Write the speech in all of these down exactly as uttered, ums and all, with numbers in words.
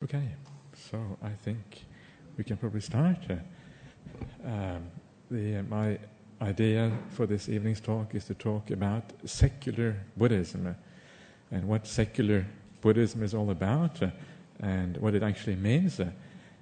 Okay, so I think we can probably start. Uh, um, the, uh, my idea for this evening's talk is to talk about secular Buddhism uh, and what secular Buddhism is all about uh, and what it actually means uh,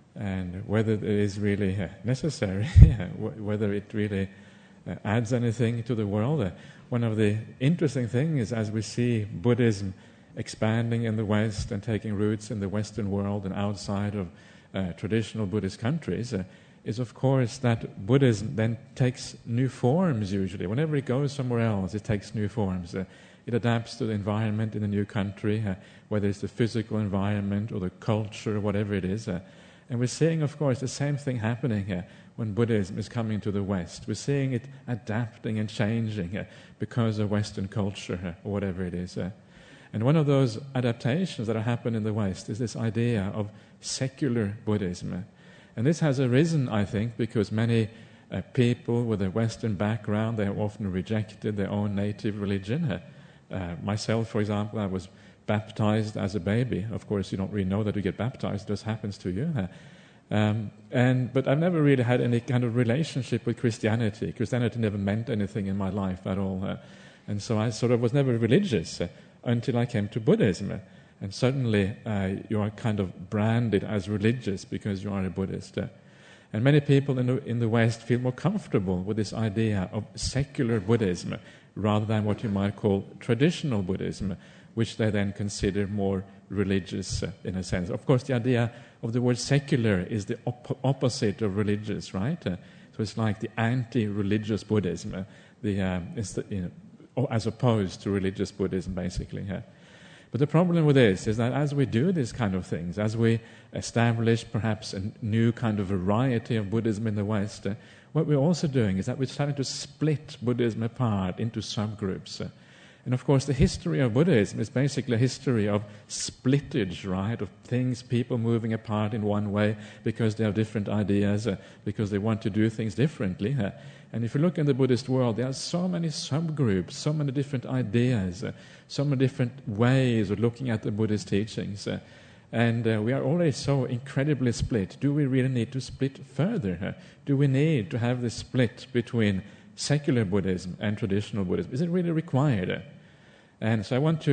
and whether it is really uh, necessary, whether it really uh, adds anything to the world. Uh, one of the interesting things as we see Buddhism expanding in the West and taking roots in the Western world and outside of uh, traditional Buddhist countries uh, is, of course, that Buddhism then takes new forms usually. Whenever it goes somewhere else, it takes new forms. Uh, it adapts to the environment in the new country, uh, whether it's the physical environment or the culture, whatever it is. Uh, and we're seeing, of course, the same thing happening here when Buddhism is coming to the West. We're seeing it adapting and changing uh, because of Western culture uh, or whatever it is. Uh, And one of those adaptations that have happened in the West is this idea of secular Buddhism. And this has arisen, I think, because many uh, people with a Western background, they have often rejected their own native religion. Uh, uh, myself, for example, I was baptized as a baby. Of course, you don't really know that you get baptized, it just happens to you. Uh, um, and But I've never really had any kind of relationship with Christianity. Christianity never meant anything in my life at all. Uh, and so I sort of was never religious. Uh, until I came to Buddhism. And suddenly uh, you are kind of branded as religious because you are a Buddhist. Uh, and many people in the, in the West feel more comfortable with this idea of secular Buddhism rather than what you might call traditional Buddhism, which they then consider more religious uh, in a sense. Of course, the idea of the word secular is the op- opposite of religious, right? Uh, so it's like the anti-religious Buddhism, uh, the, um, it's the, you know, as opposed to religious Buddhism, basically. Yeah. But the problem with this is that as we do these kind of things, as we establish perhaps a new kind of variety of Buddhism in the West, uh, what we're also doing is that we're starting to split Buddhism apart into subgroups. Uh, and of course, the history of Buddhism is basically a history of splittage, right? Of things, people moving apart in one way because they have different ideas, uh, because they want to do things differently. Uh, And if you look in the Buddhist world, there are so many subgroups, so many different ideas, uh, so many different ways of looking at the Buddhist teachings. Uh, and uh, we are already so incredibly split. Do we really need to split further? Uh, do we need to have this split between secular Buddhism and traditional Buddhism? Is it really required? Uh, and so I want to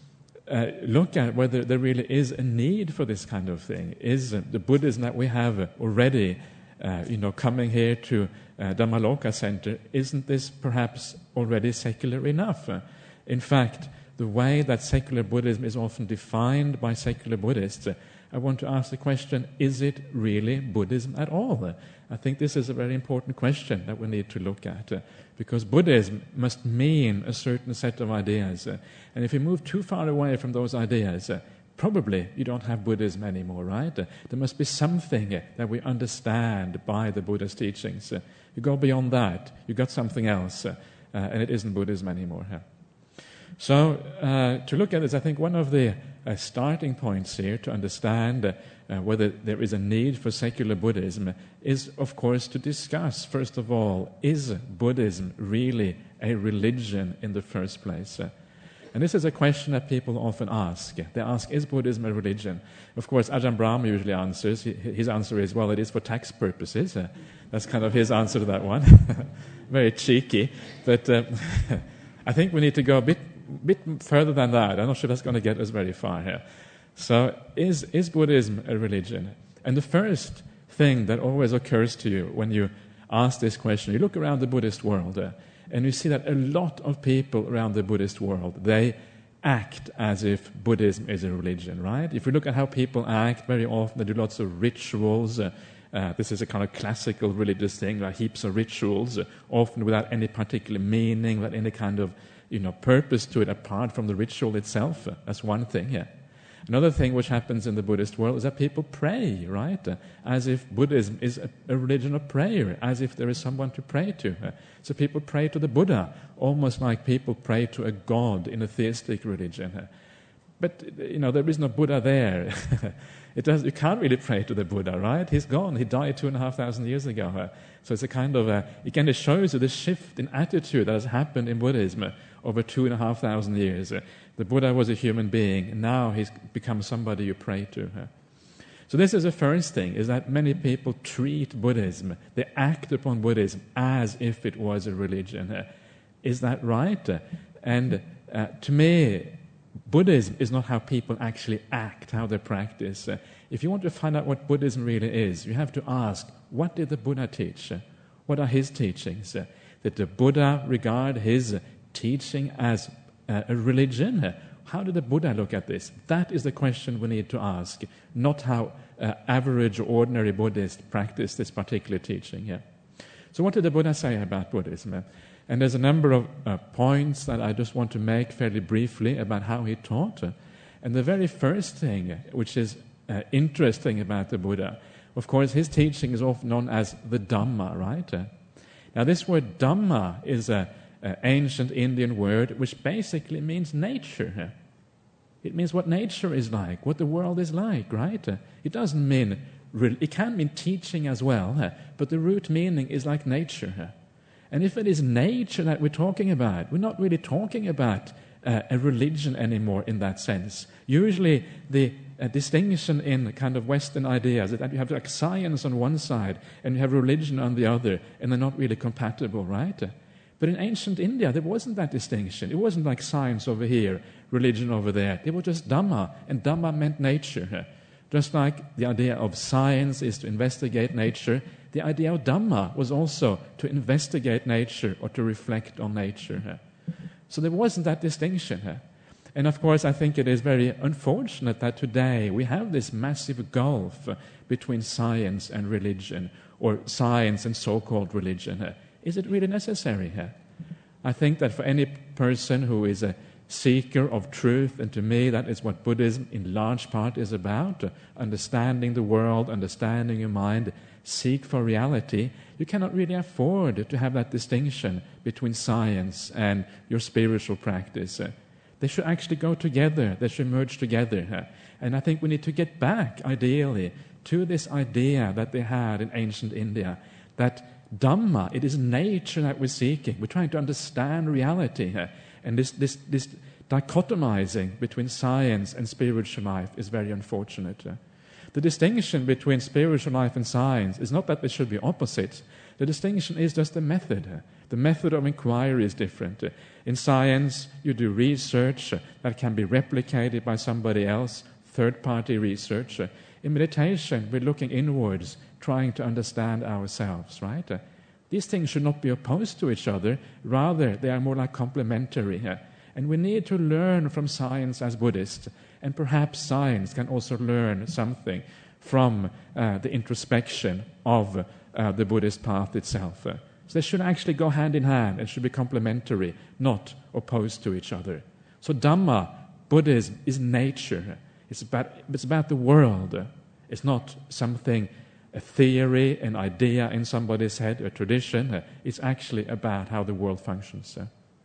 uh, look at whether there really is a need for this kind of thing. Is uh, the Buddhism that we have already Uh, you know, coming here to uh, Dhammaloka Center, isn't this perhaps already secular enough? Uh, in fact, the way that secular Buddhism is often defined by secular Buddhists, uh, I want to ask the question, is it really Buddhism at all? Uh, I think this is a very important question that we need to look at, uh, because Buddhism must mean a certain set of ideas. Uh, and if you move too far away from those ideas, uh, probably you don't have Buddhism anymore, right? Uh, there must be something uh, that we understand by the Buddha's teachings. Uh, you go beyond that, you got something else, uh, uh, and it isn't Buddhism anymore. Huh? So, uh, to look at this, I think one of the uh, starting points here to understand uh, uh, whether there is a need for secular Buddhism is, of course, to discuss, first of all, is Buddhism really a religion in the first place? Uh, And this is a question that people often ask. They ask, is Buddhism a religion? Of course, Ajahn Brahm usually answers. His answer is, well, it is for tax purposes. Uh, that's kind of his answer to that one. Very cheeky. But uh, I think we need to go a bit bit further than that. I'm not sure that's going to get us very far here. So is, is Buddhism a religion? And the first thing that always occurs to you when you ask this question, you look around the Buddhist world, uh, and you see that a lot of people around the Buddhist world, they act as if Buddhism is a religion, right? If you look at how people act, very often they do lots of rituals. Uh, uh, this is a kind of classical religious thing, like heaps of rituals, uh, often without any particular meaning, without any kind of, you know, purpose to it apart from the ritual itself. Uh, that's one thing, yeah. Another thing which happens in the Buddhist world is that people pray, right? Uh, as if Buddhism is a, a religion of prayer, as if there is someone to pray to. Uh, so people pray to the Buddha, almost like people pray to a god in a theistic religion. Uh, but, you know, there is no Buddha there. It does, you can't really pray to the Buddha, right? He's gone. He died two and a half thousand years ago. Uh, so it's a kind of, a, it kind of shows you the shift in attitude that has happened in Buddhism uh, over two and a half thousand years. Uh, the Buddha was a human being. Now he's become somebody you pray to. Uh. So this is the first thing, is that many people treat Buddhism, they act upon Buddhism as if it was a religion. Uh, is that right? Uh, and uh, to me, Buddhism is not how people actually act, how they practice. Uh, if you want to find out what Buddhism really is, you have to ask, what did the Buddha teach? Uh, what are his teachings? Uh, did the Buddha regard his uh, teaching as uh, a religion? Uh, How did the Buddha look at this? That is the question we need to ask, not how uh, average or ordinary Buddhists practice this particular teaching here. So what did the Buddha say about Buddhism? And there's a number of uh, points that I just want to make fairly briefly about how he taught. And the very first thing, which is uh, interesting about the Buddha, of course, his teaching is often known as the Dhamma, right? Now this word Dhamma is a Uh, ancient Indian word which basically means nature. It means what nature is like, what the world is like, right? Uh, it doesn't mean, re- it can mean teaching as well, uh, but the root meaning is like nature. Uh. And if it is nature that we're talking about, we're not really talking about uh, a religion anymore in that sense. Usually the uh, distinction in kind of Western ideas is that you have like science on one side and you have religion on the other, and they're not really compatible, right? Uh, But in ancient India, there wasn't that distinction. It wasn't like science over here, religion over there. It was just Dhamma, and Dhamma meant nature. Just like the idea of science is to investigate nature, the idea of Dhamma was also to investigate nature or to reflect on nature. So there wasn't that distinction. And of course, I think it is very unfortunate that today we have this massive gulf between science and religion, or science and so-called religion. Is it really necessary here? I think that for any person who is a seeker of truth, and to me that is what Buddhism in large part is about, understanding the world, understanding your mind, seek for reality, you cannot really afford to have that distinction between science and your spiritual practice. They should actually go together, they should merge together. And I think we need to get back, ideally, to this idea that they had in ancient India, that Dhamma, it is nature that we're seeking. We're trying to understand reality. And this, this, this dichotomizing between science and spiritual life is very unfortunate. The distinction between spiritual life and science is not that they should be opposites. The distinction is just the method. The method of inquiry is different. In science, you do research that can be replicated by somebody else, third-party research. In meditation, we're looking inwards, trying to understand ourselves, right? Uh, these things should not be opposed to each other. Rather, they are more like complementary. Uh, and we need to learn from science as Buddhists. And perhaps science can also learn something from uh, the introspection of uh, the Buddhist path itself. Uh, so they should actually go hand in hand and should be complementary, not opposed to each other. So Dhamma, Buddhism, is nature. It's about, it's about the world. Uh, it's not something, a theory, an idea in somebody's head, a tradition. It's actually about how the world functions.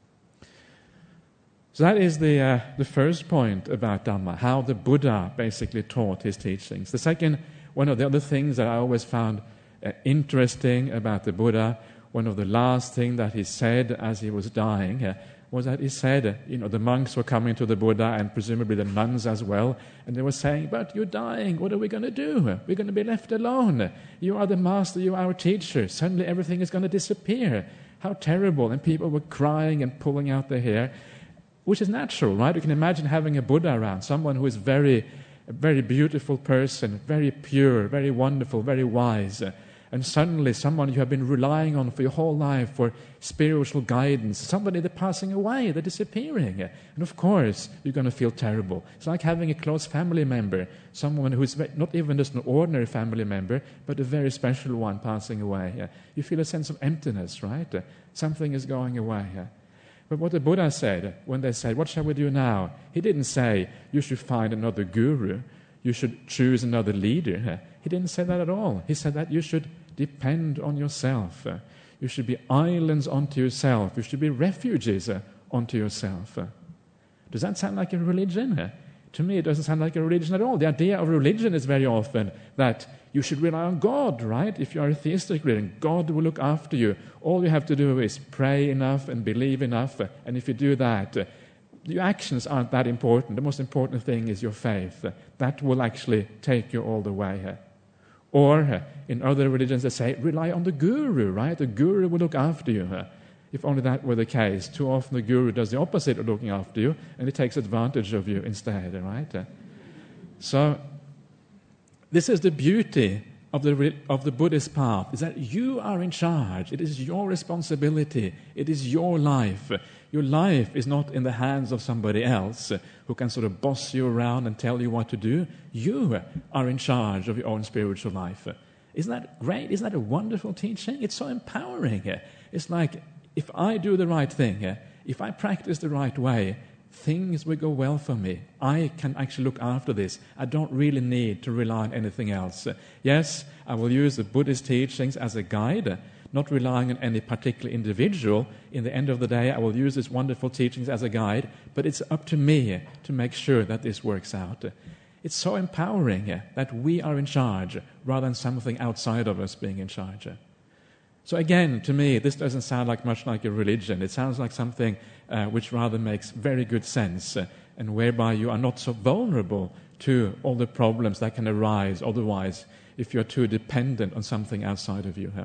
So that is the uh, the first point about Dhamma, how the Buddha basically taught his teachings. The second, one of the other things that I always found uh, interesting about the Buddha, one of the last things that he said as he was dying, uh, was that he said, uh, you know, the monks were coming to the Buddha, and presumably the nuns as well, and they were saying, but you're dying, what are we going to do? We're going to be left alone. You are the master, you are our teacher. Suddenly everything is going to disappear. How terrible. And people were crying and pulling out their hair, which is natural, right? You can imagine having a Buddha around, someone who is very, a very beautiful person, very pure, very wonderful, very wise. And suddenly someone you have been relying on for your whole life for spiritual guidance, somebody they're passing away, they're disappearing. And of course, you're going to feel terrible. It's like having a close family member, someone who's not even just an ordinary family member, but a very special one passing away. You feel a sense of emptiness, right? Something is going away. But what the Buddha said, when they said, what shall we do now? He didn't say, you should find another guru, you should choose another leader. He didn't say that at all. He said that you should depend on yourself. You should be islands unto yourself. You should be refugees unto yourself. Does that sound like a religion? To me, it doesn't sound like a religion at all. The idea of religion is very often that you should rely on God, right? If you are a theistic religion, God will look after you. All you have to do is pray enough and believe enough. And if you do that, your actions aren't that important. The most important thing is your faith. That will actually take you all the way. Or in other religions they say, rely on the guru, right? The guru will look after you. If only that were the case. Too often the guru does the opposite of looking after you, and he takes advantage of you instead, right? So this is the beauty of the of the Buddhist path, is that you are in charge. It is your responsibility. It is your life. Your life is not in the hands of somebody else who can sort of boss you around and tell you what to do. You are in charge of your own spiritual life. Isn't that great? Isn't that a wonderful teaching? It's so empowering. It's like, if I do the right thing, if I practice the right way, things will go well for me. I can actually look after this. I don't really need to rely on anything else. Yes, I will use the Buddhist teachings as a guide, not relying on any particular individual. In the end of the day, I will use these wonderful teachings as a guide, but it's up to me to make sure that this works out. It's so empowering that we are in charge rather than something outside of us being in charge. So again, to me, this doesn't sound like much like a religion. It sounds like something uh, which rather makes very good sense, uh, and whereby you are not so vulnerable to all the problems that can arise otherwise if you're too dependent on something outside of you. Huh?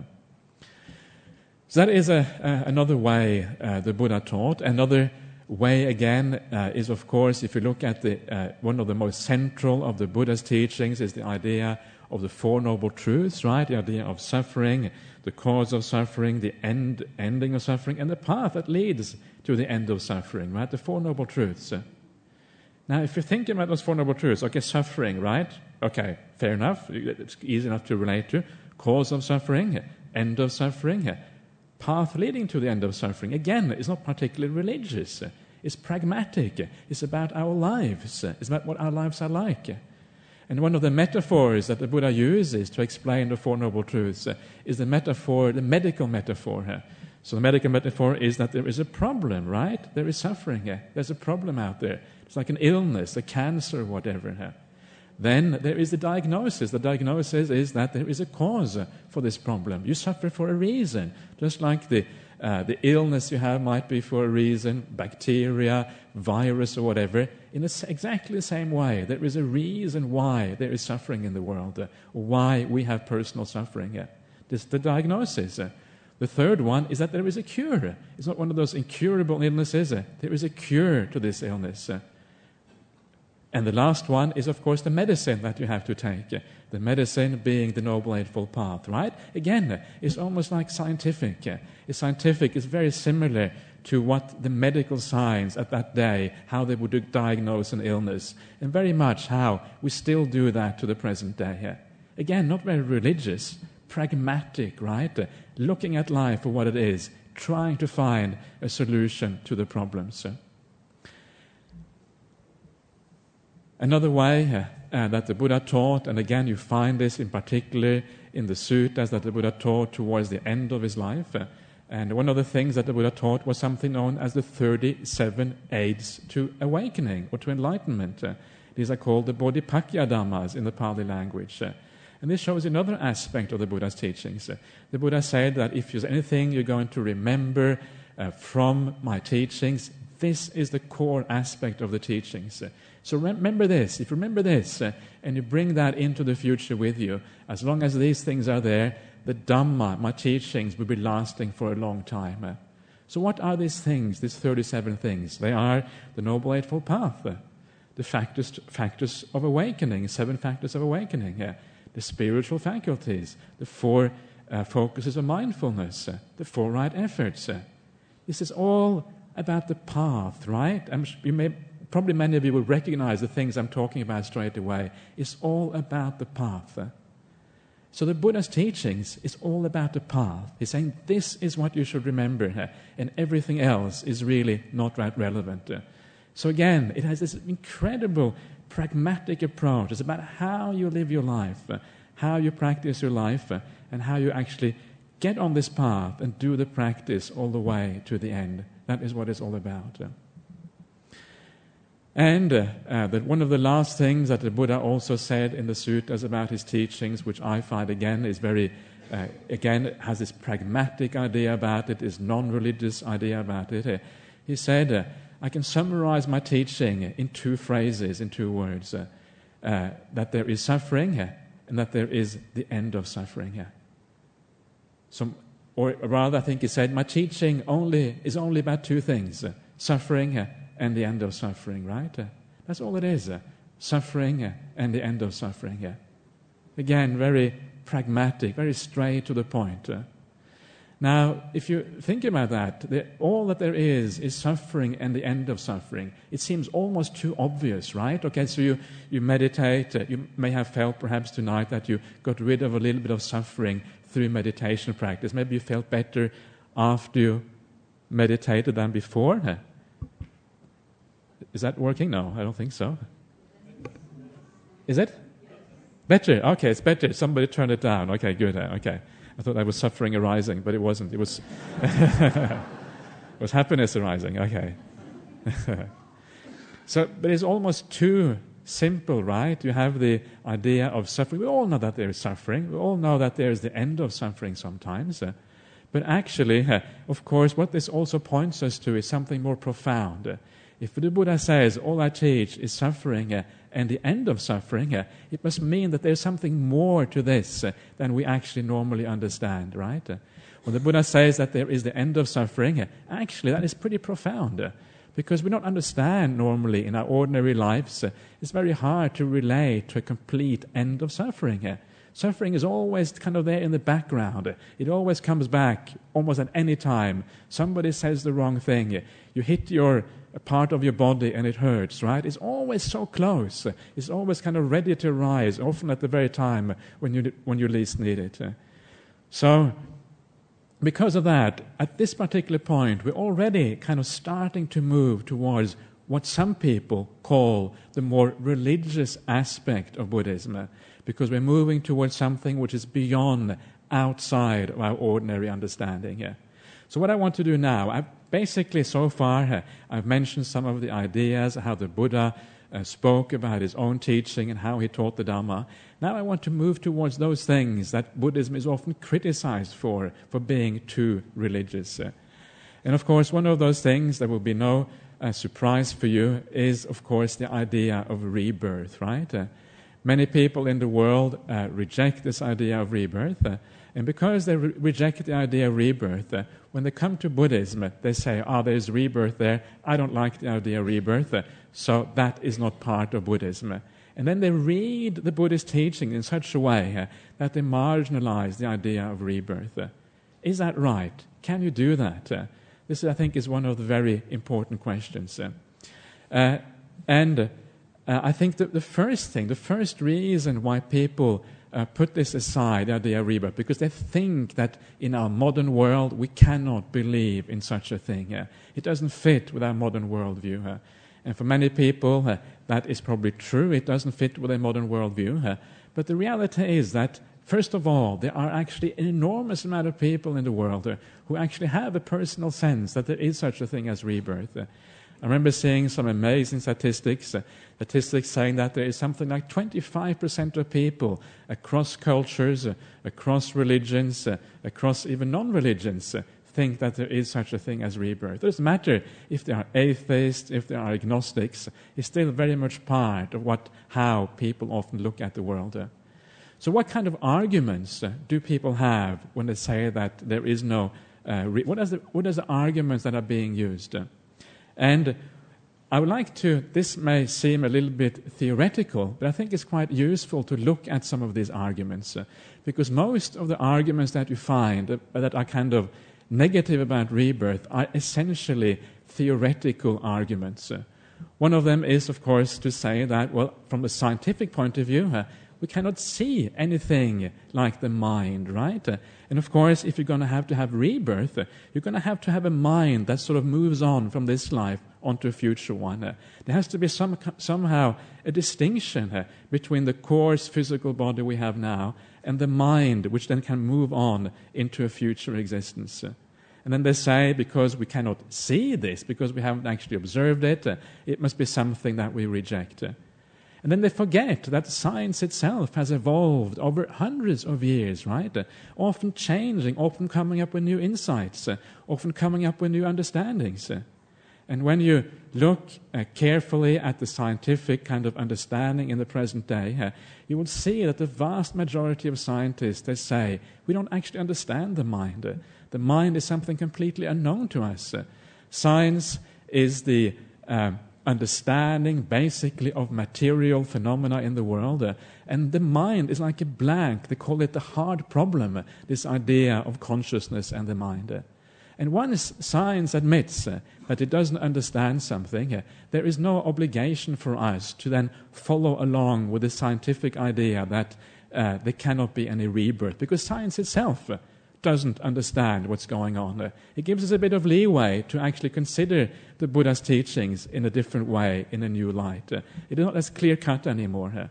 So that is a, uh, another way uh, the Buddha taught. Another way, again, uh, is, of course, if you look at the uh, one of the most central of the Buddha's teachings is the idea of the Four Noble Truths, right? The idea of suffering, the cause of suffering, the end, ending of suffering, and the path that leads to the end of suffering, right? The Four Noble Truths. Now, if you're thinking about those Four Noble Truths, okay, suffering, right? Okay, fair enough. It's easy enough to relate to. Cause of suffering, end of suffering, path leading to the end of suffering. Again, it's not particularly religious. It's pragmatic. It's about our lives. It's about what our lives are like. And one of the metaphors that the Buddha uses to explain the Four Noble Truths uh, is the metaphor, the medical metaphor. Uh. So the medical metaphor is that there is a problem, right? There is suffering. Uh. There's a problem out there. It's like an illness, a cancer, whatever. Uh. Then there is the diagnosis. The diagnosis is that there is a cause uh, for this problem. You suffer for a reason, just like the Uh, the illness you have might be for a reason, bacteria, virus, or whatever. In a, exactly the same way, there is a reason why there is suffering in the world, uh, or why we have personal suffering. Uh. This is the diagnosis. Uh. The third one is that there is a cure. It's not one of those incurable illnesses. Uh. There is a cure to this illness. Uh. And the last one is, of course, the medicine that you have to take. Uh. The medicine being the Noble Eightfold Path, right? Again, it's almost like scientific. It's scientific. It's very similar to what the medical science at that day, how they would diagnose an illness, and very much how we still do that to the present day. Again, not very religious, pragmatic, right? Looking at life for what it is, trying to find a solution to the problems. Another way uh, uh, that the Buddha taught, and again you find this in particular in the suttas that the Buddha taught towards the end of his life, uh, and one of the things that the Buddha taught was something known as the thirty-seven aids to awakening or to enlightenment. Uh, these are called the Bodhipakya Dhammas in the Pali language. Uh, and this shows another aspect of the Buddha's teachings. Uh, the Buddha said that if there's anything you're going to remember uh, from my teachings, this is the core aspect of the teachings. Uh, So remember this. If you remember this uh, and you bring that into the future with you, as long as these things are there, the Dhamma, my teachings, will be lasting for a long time. Uh, so what are these things, these thirty-seven things? They are the Noble Eightfold Path, uh, the factors, factors of awakening, seven factors of awakening, uh, the spiritual faculties, the four uh, focuses of mindfulness, uh, the four right efforts. Uh. This is all about the path, right? I'm, you may... Probably many of you will recognize the things I'm talking about straight away. It's all about the path. So the Buddha's teachings is all about the path. He's saying this is what you should remember, and everything else is really not that relevant. So again, it has this incredible pragmatic approach. It's about how you live your life, how you practice your life, and how you actually get on this path and do the practice all the way to the end. That is what it's all about. And uh, uh, that one of the last things that the Buddha also said in the suttas about his teachings, which I find again is very, uh, again, has this pragmatic idea about it, this non-religious idea about it. Uh, he said, uh, I can summarize my teaching in two phrases, in two words, uh, uh, that there is suffering uh, and that there is the end of suffering. Uh. So, or rather, I think he said, my teaching only is only about two things, uh, suffering uh, and the end of suffering, right? Uh, that's all it is, uh, suffering uh, and the end of suffering. Uh. Again, very pragmatic, very straight to the point. Uh. Now, if you think about that, the, all that there is is suffering and the end of suffering. It seems almost too obvious, right? Okay, so you, you meditate. Uh, you may have felt perhaps tonight that you got rid of a little bit of suffering through meditation practice. Maybe you felt better after you meditated than before. Uh, is that working? No, I don't think so. Is it? Better? Okay, it's better. Somebody turned it down. Okay, good. Uh, okay. I thought I was suffering arising, but it wasn't. It was, it was happiness arising. Okay. So, but it's almost too simple, right? You have the idea of suffering. We all know that there is suffering. We all know that there is the end of suffering sometimes. Uh, but actually, uh, of course, what this also points us to is something more profound. Uh, if the Buddha says, all I teach is suffering uh, and the end of suffering, uh, it must mean that there's something more to this uh, than we actually normally understand, right? Uh, when the Buddha says that there is the end of suffering, uh, actually that is pretty profound, uh, because we don't understand normally in our ordinary lives. Uh, it's very hard to relate to a complete end of suffering. Uh, suffering is always kind of there in the background. Uh, it always comes back almost at any time. Somebody says the wrong thing. Uh, you hit your a part of your body and it hurts, right? It's always so close. It's always kind of ready to rise, often at the very time when you when you least need it. So, because of that, at this particular point, we're already kind of starting to move towards what some people call the more religious aspect of Buddhism, because we're moving towards something which is beyond, outside of our ordinary understanding. So what I want to do now, I've basically so far uh, I've mentioned some of the ideas, how the Buddha uh, spoke about his own teaching and how he taught the Dhamma. Now I want to move towards those things that Buddhism is often criticized for, for being too religious. Uh, and of course, one of those things that will be no uh, surprise for you is, of course, the idea of rebirth, right? Uh, many people in the world uh, reject this idea of rebirth. Uh, And because they re- reject the idea of rebirth, uh, when they come to Buddhism, uh, they say, oh, there's rebirth there. I don't like the idea of rebirth, uh, so that is not part of Buddhism. Uh, and then they read the Buddhist teaching in such a way uh, that they marginalize the idea of rebirth. Uh, is that right? Can you do that? Uh, this, I think, is one of the very important questions. Uh, uh, and uh, I think that the first thing, the first reason why people Uh, put this aside, the idea of rebirth, because they think that in our modern world we cannot believe in such a thing. Uh, it doesn't fit with our modern worldview. Uh, and for many people, uh, that is probably true. It doesn't fit with a modern worldview. Uh, but the reality is that, first of all, there are actually an enormous amount of people in the world uh, who actually have a personal sense that there is such a thing as rebirth. Uh, I remember seeing some amazing statistics, uh, statistics saying that there is something like twenty-five percent of people across cultures, uh, across religions, uh, across even non-religions, uh, think that there is such a thing as rebirth. It doesn't matter if they are atheists, if they are agnostics, it's still very much part of what how people often look at the world. Uh. So what kind of arguments uh, do people have when they say that there is no... Uh, re- what, is the, what is the arguments that are being used? Uh? And I would like to, this may seem a little bit theoretical, but I think it's quite useful to look at some of these arguments, uh, because most of the arguments that you find uh, that are kind of negative about rebirth are essentially theoretical arguments. Uh, one of them is, of course, to say that, well, from a scientific point of view, uh, we cannot see anything like the mind, right? Uh, and of course, if you're going to have to have rebirth, uh, you're going to have to have a mind that sort of moves on from this life onto a future one. Uh, there has to be some somehow a distinction uh, between the coarse physical body we have now and the mind, which then can move on into a future existence. Uh, and then they say, because we cannot see this, because we haven't actually observed it, uh, it must be something that we reject. Uh, And then they forget that science itself has evolved over hundreds of years, right? Uh, often changing, often coming up with new insights, uh, often coming up with new understandings. Uh, And when you look uh, carefully at the scientific kind of understanding in the present day, uh, you will see that the vast majority of scientists, they say, we don't actually understand the mind. Uh, the mind is something completely unknown to us. Uh, science is the uh, understanding, basically, of material phenomena in the world. Uh, and the mind is like a blank. They call it the hard problem, uh, this idea of consciousness and the mind. Uh, And once science admits uh, that it doesn't understand something, uh, there is no obligation for us to then follow along with the scientific idea that uh, there cannot be any rebirth, because science itself uh, doesn't understand what's going on. Uh, it gives us a bit of leeway to actually consider the Buddha's teachings in a different way, in a new light. Uh, it is not as clear-cut anymore. Uh.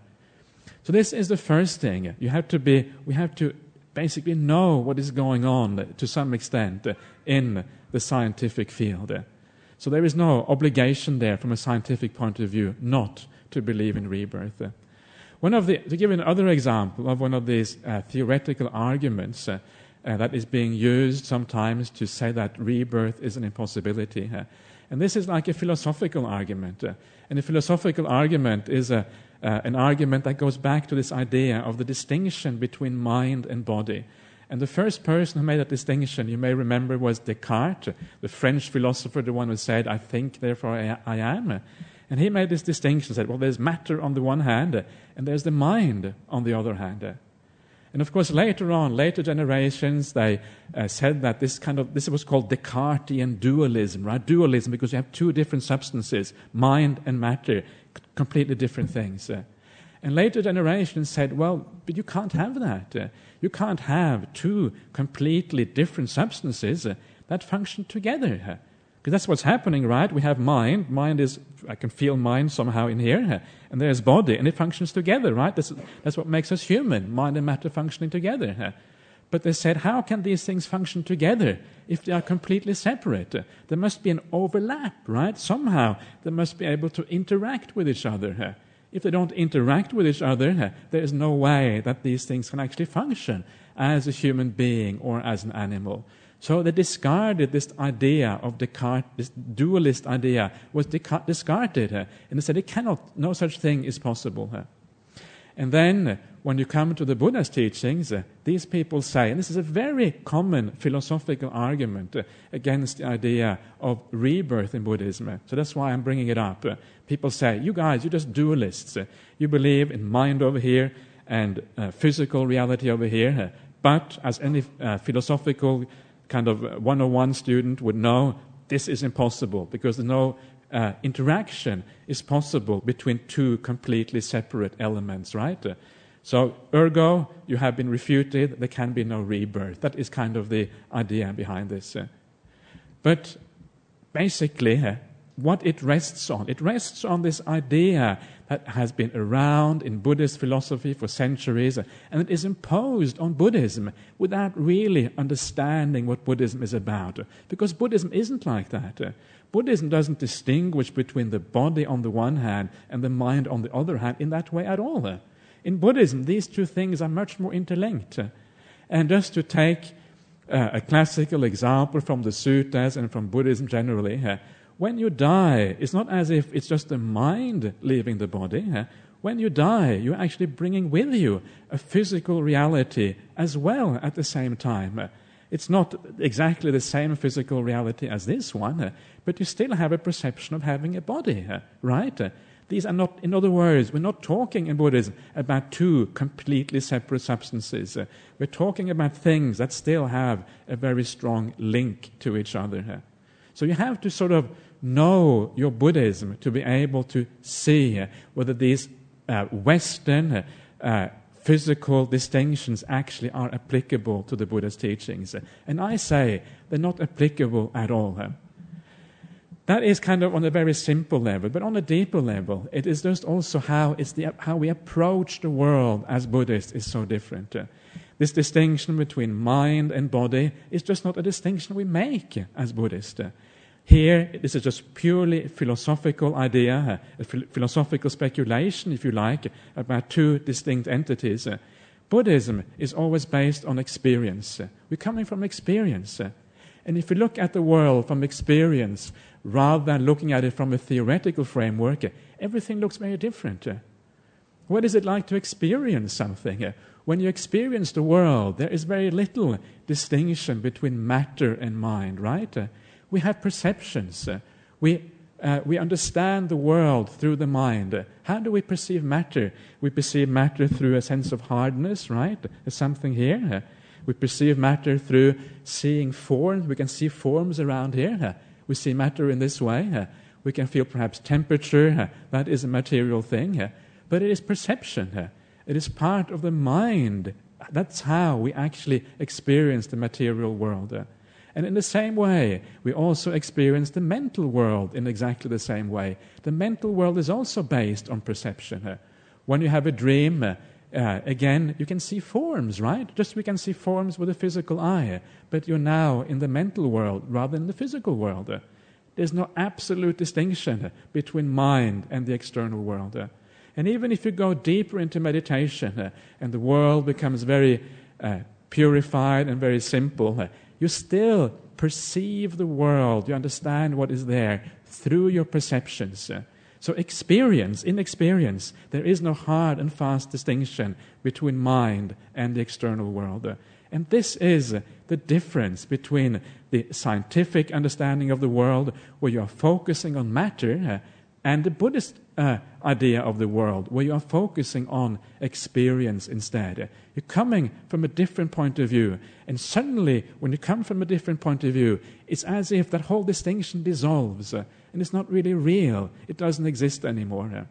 So this is the first thing. You have to be, we have to basically know what is going on to some extent in the scientific field. So there is no obligation there from a scientific point of view not to believe in rebirth. One of the, to give another example of one of these uh, theoretical arguments uh, uh, that is being used sometimes to say that rebirth is an impossibility. Uh, and this is like a philosophical argument. Uh, and a philosophical argument is a Uh, an argument that goes back to this idea of the distinction between mind and body. And the first person who made that distinction, you may remember, was Descartes, the French philosopher, the one who said, I think, therefore I, I am. And he made this distinction, said, well, there's matter on the one hand, and there's the mind on the other hand. And of course, later on, later generations, they uh, said that this kind of, this was called Descartesian dualism, right? Dualism, because you have two different substances, mind and matter, completely different things. Uh, and later generations said, well, but you can't have that. Uh, you can't have two completely different substances uh, that function together. Uh, because that's what's happening, right? We have mind. Mind is, I can feel mind somehow in here. Uh, and there's body, and it functions together, right? That's, that's what makes us human, mind and matter functioning together. Uh, But they said, how can these things function together if they are completely separate? Uh, there must be an overlap, right? Somehow they must be able to interact with each other. Uh, if they don't interact with each other, uh, there is no way that these things can actually function as a human being or as an animal. So they discarded this idea of Descartes, this dualist idea was discarded. Uh, and they said, it cannot, no such thing is possible. Uh, And then, uh, when you come to the Buddha's teachings, uh, these people say, and this is a very common philosophical argument uh, against the idea of rebirth in Buddhism. Uh, so that's why I'm bringing it up. Uh, people say, you guys, you're just dualists. Uh, you believe in mind over here and uh, physical reality over here. Uh, but as any uh, philosophical kind of one oh one student would know, this is impossible because there's no Uh, interaction is possible between two completely separate elements, right? Uh, so, ergo, you have been refuted, there can be no rebirth. That is kind of the idea behind this. Uh, but basically, uh, what it rests on, it rests on this idea that has been around in Buddhist philosophy for centuries, uh, and it is imposed on Buddhism without really understanding what Buddhism is about. Uh, because Buddhism isn't like that. Uh, Buddhism doesn't distinguish between the body on the one hand and the mind on the other hand in that way at all. In Buddhism, these two things are much more interlinked. And just to take uh, a classical example from the suttas and from Buddhism generally, uh, when you die, it's not as if it's just the mind leaving the body. Uh, when you die, you're actually bringing with you a physical reality as well at the same time. Uh, It's not exactly the same physical reality as this one, uh, but you still have a perception of having a body, uh, right? Uh, these are not, in other words, we're not talking in Buddhism about two completely separate substances. Uh, we're talking about things that still have a very strong link to each other. Uh. So you have to sort of know your Buddhism to be able to see uh, whether these uh, Western uh, uh, physical distinctions actually are applicable to the Buddha's teachings. And I say they're not applicable at all. That is kind of on a very simple level, but on a deeper level, it is just also how, it's the, how we approach the world as Buddhists is so different. This distinction between mind and body is just not a distinction we make as Buddhists. Here, this is just purely philosophical idea, a philosophical speculation, if you like, about two distinct entities. Buddhism is always based on experience. We're coming from experience. And if you look at the world from experience, rather than looking at it from a theoretical framework, uh, everything looks very different. Uh, what is it like to experience something? Uh, when you experience the world, there is very little distinction between matter and mind, right? Uh, we have perceptions. Uh, we Uh, we understand the world through the mind. Uh, how do we perceive matter? We perceive matter through a sense of hardness, right? There's something here. Uh, we perceive matter through seeing forms. We can see forms around here. Uh, we see matter in this way. Uh, we can feel perhaps temperature. Uh, that is a material thing. Uh, but it is perception. Uh, it is part of the mind. That's how we actually experience the material world. Uh, And in the same way, we also experience the mental world in exactly the same way. The mental world is also based on perception. Uh, when you have a dream, uh, uh, again, you can see forms, right? Just we can see forms with a physical eye, but you're now in the mental world rather than the physical world. Uh, there's no absolute distinction uh, between mind and the external world. Uh, and even if you go deeper into meditation uh, and the world becomes very uh, purified and very simple, uh, you still perceive the world, you understand what is there through your perceptions. So experience, in experience, there is no hard and fast distinction between mind and the external world. And this is the difference between the scientific understanding of the world, where you are focusing on matter, and the Buddhist uh, idea of the world, where you are focusing on experience instead. You're coming from a different point of view, and suddenly, when you come from a different point of view, it's as if that whole distinction dissolves, uh, and it's not really real. It doesn't exist anymore. Uh.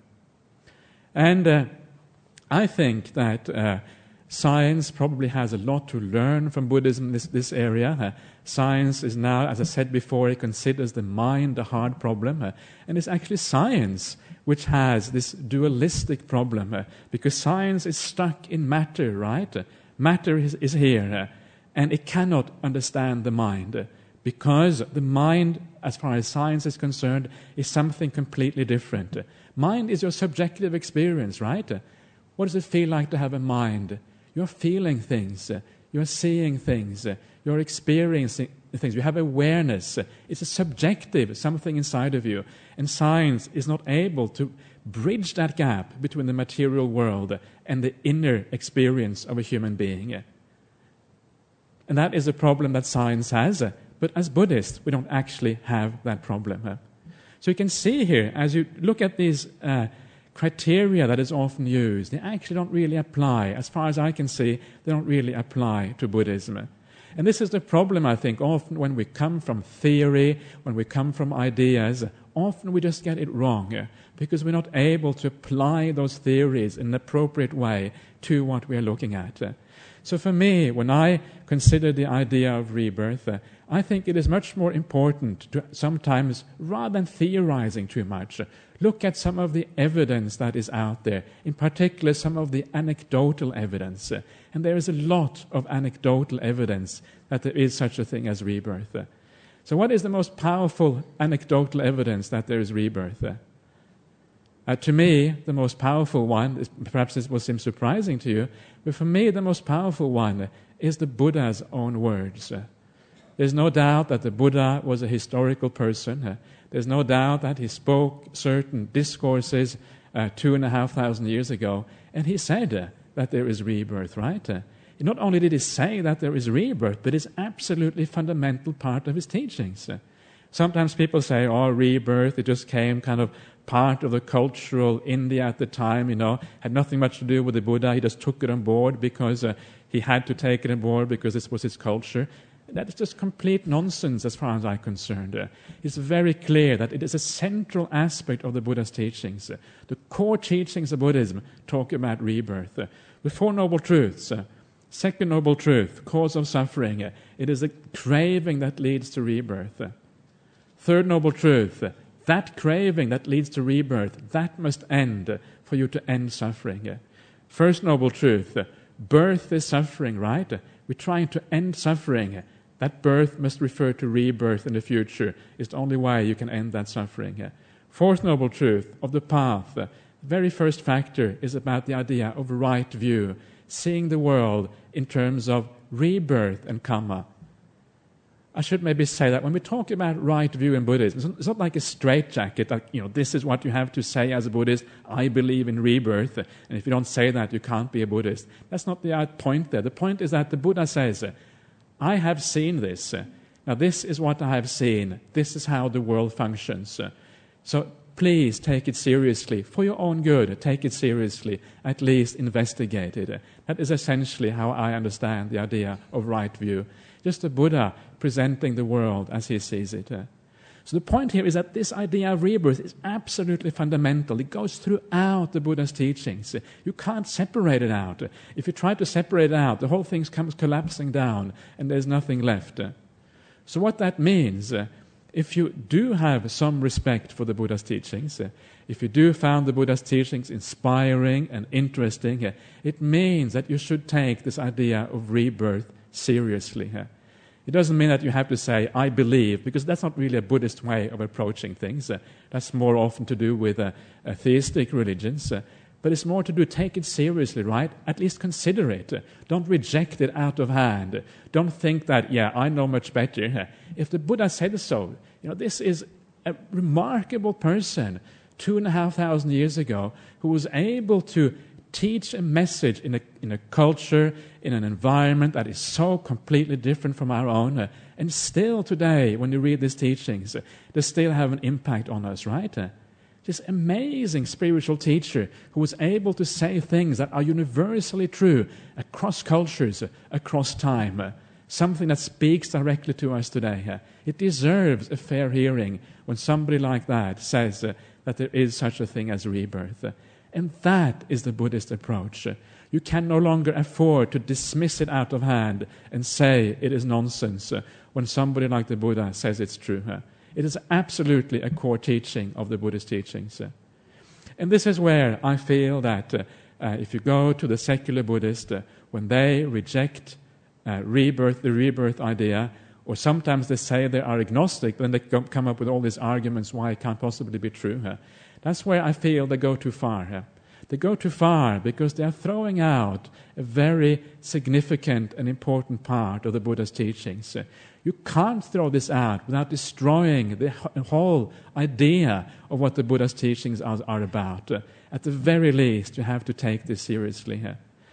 And uh, I think that uh, science probably has a lot to learn from Buddhism in this, this area. Uh, science is now, as I said before, it considers the mind a hard problem. Uh, and it's actually science which has this dualistic problem, uh, because science is stuck in matter, right? Uh, matter is, is here, uh, and it cannot understand the mind, uh, because the mind, as far as science is concerned, is something completely different. Uh, mind is your subjective experience, right? Uh, what does it feel like to have a mind? You're feeling things, uh, you're seeing things, uh, you're experiencing things, you have awareness. Uh, it's a subjective, something inside of you. And science is not able to bridge that gap between the material world and the inner experience of a human being. Uh, and that is a problem that science has. Uh, but as Buddhists, we don't actually have that problem. Uh, so you can see here, as you look at these uh, criteria that is often used, they actually don't really apply. As far as I can see, they don't really apply to Buddhism. And this is the problem, I think, often when we come from theory, when we come from ideas, often we just get it wrong, because we're not able to apply those theories in an appropriate way to what we are looking at. So for me, when I consider the idea of rebirth, I think it is much more important to sometimes, rather than theorizing too much, look at some of the evidence that is out there, in particular some of the anecdotal evidence. And there is a lot of anecdotal evidence that there is such a thing as rebirth. So what is the most powerful anecdotal evidence that there is rebirth? Uh, to me, the most powerful one, is, perhaps this will seem surprising to you, but for me the most powerful one is the Buddha's own words. Uh, there's no doubt that the Buddha was a historical person. Uh, there's no doubt that he spoke certain discourses uh, two and a half thousand years ago, and he said uh, that there is rebirth, right? Uh, not only did he say that there is rebirth, but it's absolutely fundamental part of his teachings. Uh, sometimes people say, oh, rebirth, it just came kind of part of the cultural India at the time, you know, had nothing much to do with the Buddha. He just took it on board because uh, he had to take it on board because this was his culture. That is just complete nonsense as far as I'm concerned. Uh, it's very clear that it is a central aspect of the Buddha's teachings. Uh, the core teachings of Buddhism talk about rebirth. Uh, the Four Noble Truths. Uh, second noble truth, cause of suffering. Uh, it is a craving that leads to rebirth. Uh, third noble truth, uh, that craving that leads to rebirth, that must end uh, for you to end suffering. Uh, first noble truth, uh, birth is suffering, right? Uh, we're trying to end suffering. Uh, That birth must refer to rebirth in the future. It's the only way you can end that suffering. Fourth noble truth of the path, the very first factor is about the idea of right view, seeing the world in terms of rebirth and karma. I should maybe say that when we talk about right view in Buddhism, it's not like a straitjacket, like, you know, this is what you have to say as a Buddhist, I believe in rebirth, and if you don't say that, you can't be a Buddhist. That's not the point there. The point is that the Buddha says, I have seen this. Now, this is what I have seen. This is how the world functions. So please take it seriously. For your own good, take it seriously. At least investigate it. That is essentially how I understand the idea of right view. Just a Buddha presenting the world as he sees it. So the point here is that this idea of rebirth is absolutely fundamental. It goes throughout the Buddha's teachings. You can't separate it out. If you try to separate it out, the whole thing comes collapsing down and there's nothing left. So what that means, if you do have some respect for the Buddha's teachings, if you do find the Buddha's teachings inspiring and interesting, it means that you should take this idea of rebirth seriously. It doesn't mean that you have to say, I believe, because that's not really a Buddhist way of approaching things. That's more often to do with uh, theistic religions. But it's more to do, take it seriously, right? At least consider it. Don't reject it out of hand. Don't think that, yeah, I know much better. If the Buddha said so, you know, this is a remarkable person, two and a half thousand years ago, who was able to teach a message in a, in a culture, in an environment that is so completely different from our own. Uh, and still today, when you read these teachings, uh, they still have an impact on us, right? Uh, this amazing spiritual teacher who was able to say things that are universally true across cultures, uh, across time. Uh, something that speaks directly to us today. Uh, it deserves a fair hearing when somebody like that says uh, that there is such a thing as rebirth. Uh, And that is the Buddhist approach. You can no longer afford to dismiss it out of hand and say it is nonsense when somebody like the Buddha says it's true. It is absolutely a core teaching of the Buddhist teachings. And this is where I feel that uh, uh, if you go to the secular Buddhist, uh, when they reject uh, rebirth, the rebirth idea, or sometimes they say they are agnostic, then they come up with all these arguments why it can't possibly be true. That's where I feel they go too far. They go too far because they are throwing out a very significant and important part of the Buddha's teachings. You can't throw this out without destroying the whole idea of what the Buddha's teachings are, are about. At the very least, you have to take this seriously.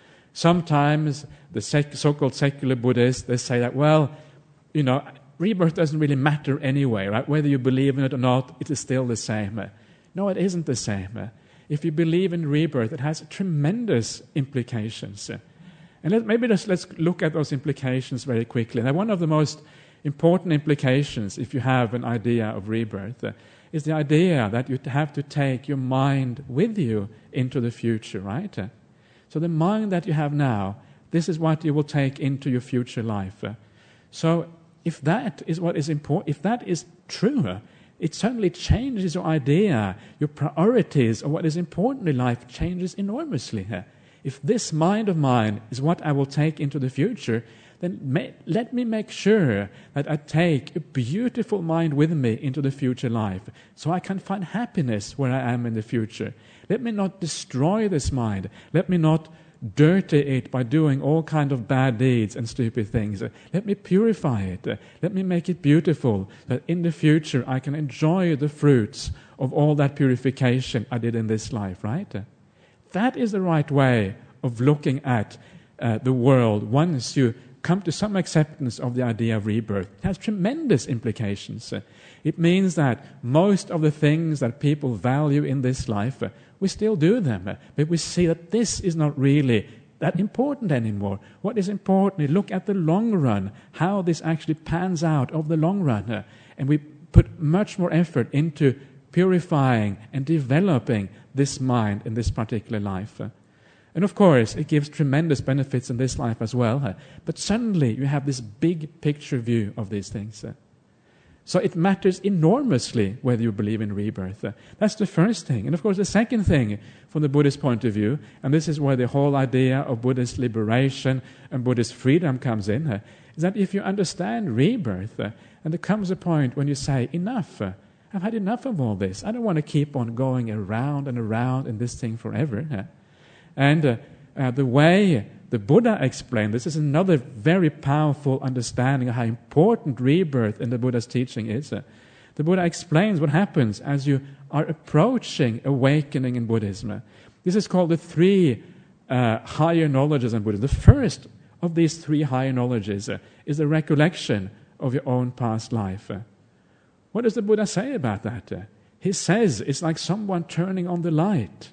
Sometimes the sec- so-called secular Buddhists, they say that, well, you know, rebirth doesn't really matter anyway, right? Whether you believe in it or not, it is still the same. No, it isn't the same. If you believe in rebirth, it has tremendous implications. And let, maybe just let's look at those implications very quickly. Now, one of the most important implications, if you have an idea of rebirth, uh, is the idea that you have to take your mind with you into the future, right? Uh, so the mind that you have now, this is what you will take into your future life. Uh, so if that is what is important, if that is true, uh, it certainly changes your idea, your priorities of what is important in life changes enormously. If this mind of mine is what I will take into the future, then may, let me make sure that I take a beautiful mind with me into the future life so I can find happiness where I am in the future. Let me not destroy this mind. Let me not dirty it by doing all kind of bad deeds and stupid things. Let me purify it. Let me make it beautiful, that in the future I can enjoy the fruits of all that purification I did in this life, right? That is the right way of looking at uh, the world once you come to some acceptance of the idea of rebirth. It has tremendous implications. It means that most of the things that people value in this life, we still do them, but we see that this is not really that important anymore. What is important is look at the long run, how this actually pans out over the long run. And we put much more effort into purifying and developing this mind in this particular life. And of course, it gives tremendous benefits in this life as well. But suddenly you have this big picture view of these things. So it matters enormously whether you believe in rebirth. That's the first thing. And of course, the second thing from the Buddhist point of view, and this is where the whole idea of Buddhist liberation and Buddhist freedom comes in, is that if you understand rebirth, and there comes a point when you say, enough, I've had enough of all this. I don't want to keep on going around and around in this thing forever. And uh, uh, the way the Buddha explained, this is another very powerful understanding of how important rebirth in the Buddha's teaching is. The Buddha explains what happens as you are approaching awakening in Buddhism. This is called the three uh, higher knowledges in Buddhism. The first of these three higher knowledges uh, is the recollection of your own past life. Uh, what does the Buddha say about that? Uh, he says it's like someone turning on the light.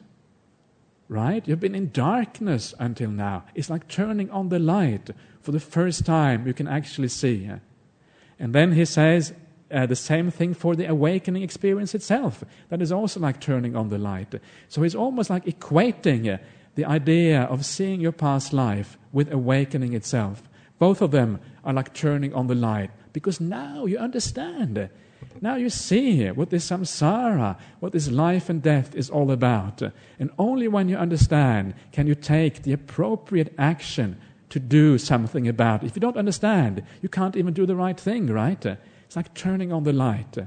Right? You've been in darkness until now. It's like turning on the light. For the first time, you can actually see. And then he says uh, the same thing for the awakening experience itself. That is also like turning on the light. So he's almost like equating uh, the idea of seeing your past life with awakening itself. Both of them are like turning on the light, because now you understand. Now you see what this samsara, what this life and death is all about. And only when you understand can you take the appropriate action to do something about it. If you don't understand, you can't even do the right thing, right? It's like turning on the light.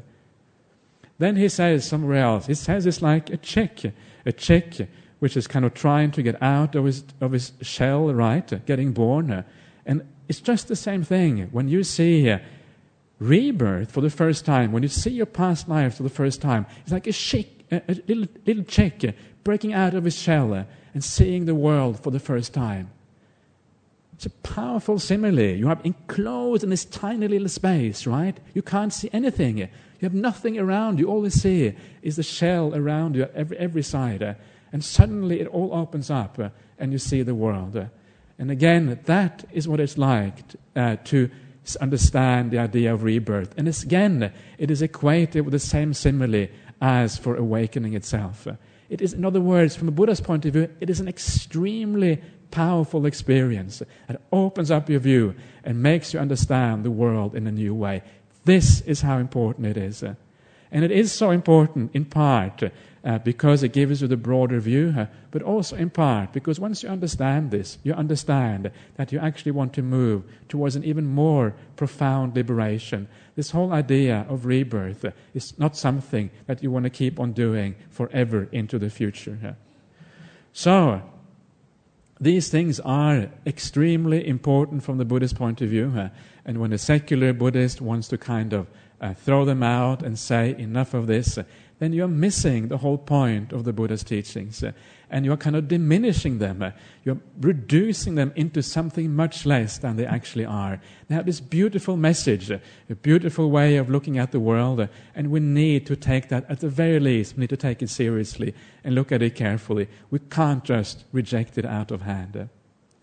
Then he says somewhere else, he says it's like a chick, a chick which is kind of trying to get out of his, of his shell, right? Getting born. And it's just the same thing. When you see rebirth for the first time, when you see your past life for the first time, it's like a, chick, a, a little, little chick breaking out of his shell and seeing the world for the first time. It's a powerful simile. You are enclosed in this tiny little space, right? You can't see anything. You have nothing around you. All you see is the shell around you at every, every side. And suddenly it all opens up and you see the world. And again, that is what it's like uh, to understand the idea of rebirth. And it's, again, it is equated with the same simile as for awakening itself. It is, in other words, from a Buddha's point of view, it is an extremely powerful experience that opens up your view and makes you understand the world in a new way. This is how important it is. And it is so important in part uh, because it gives you the broader view, uh, but also in part because once you understand this, you understand that you actually want to move towards an even more profound liberation. This whole idea of rebirth uh, is not something that you want to keep on doing forever into the future. Uh. So, these things are extremely important from the Buddhist point of view. Uh, and when a secular Buddhist wants to kind of uh, throw them out and say, enough of this, uh, then you're missing the whole point of the Buddha's teachings. Uh, and you're kind of diminishing them. Uh, you're reducing them into something much less than they actually are. They have this beautiful message, uh, a beautiful way of looking at the world. Uh, and we need to take that, at the very least, we need to take it seriously and look at it carefully. We can't just reject it out of hand. Uh,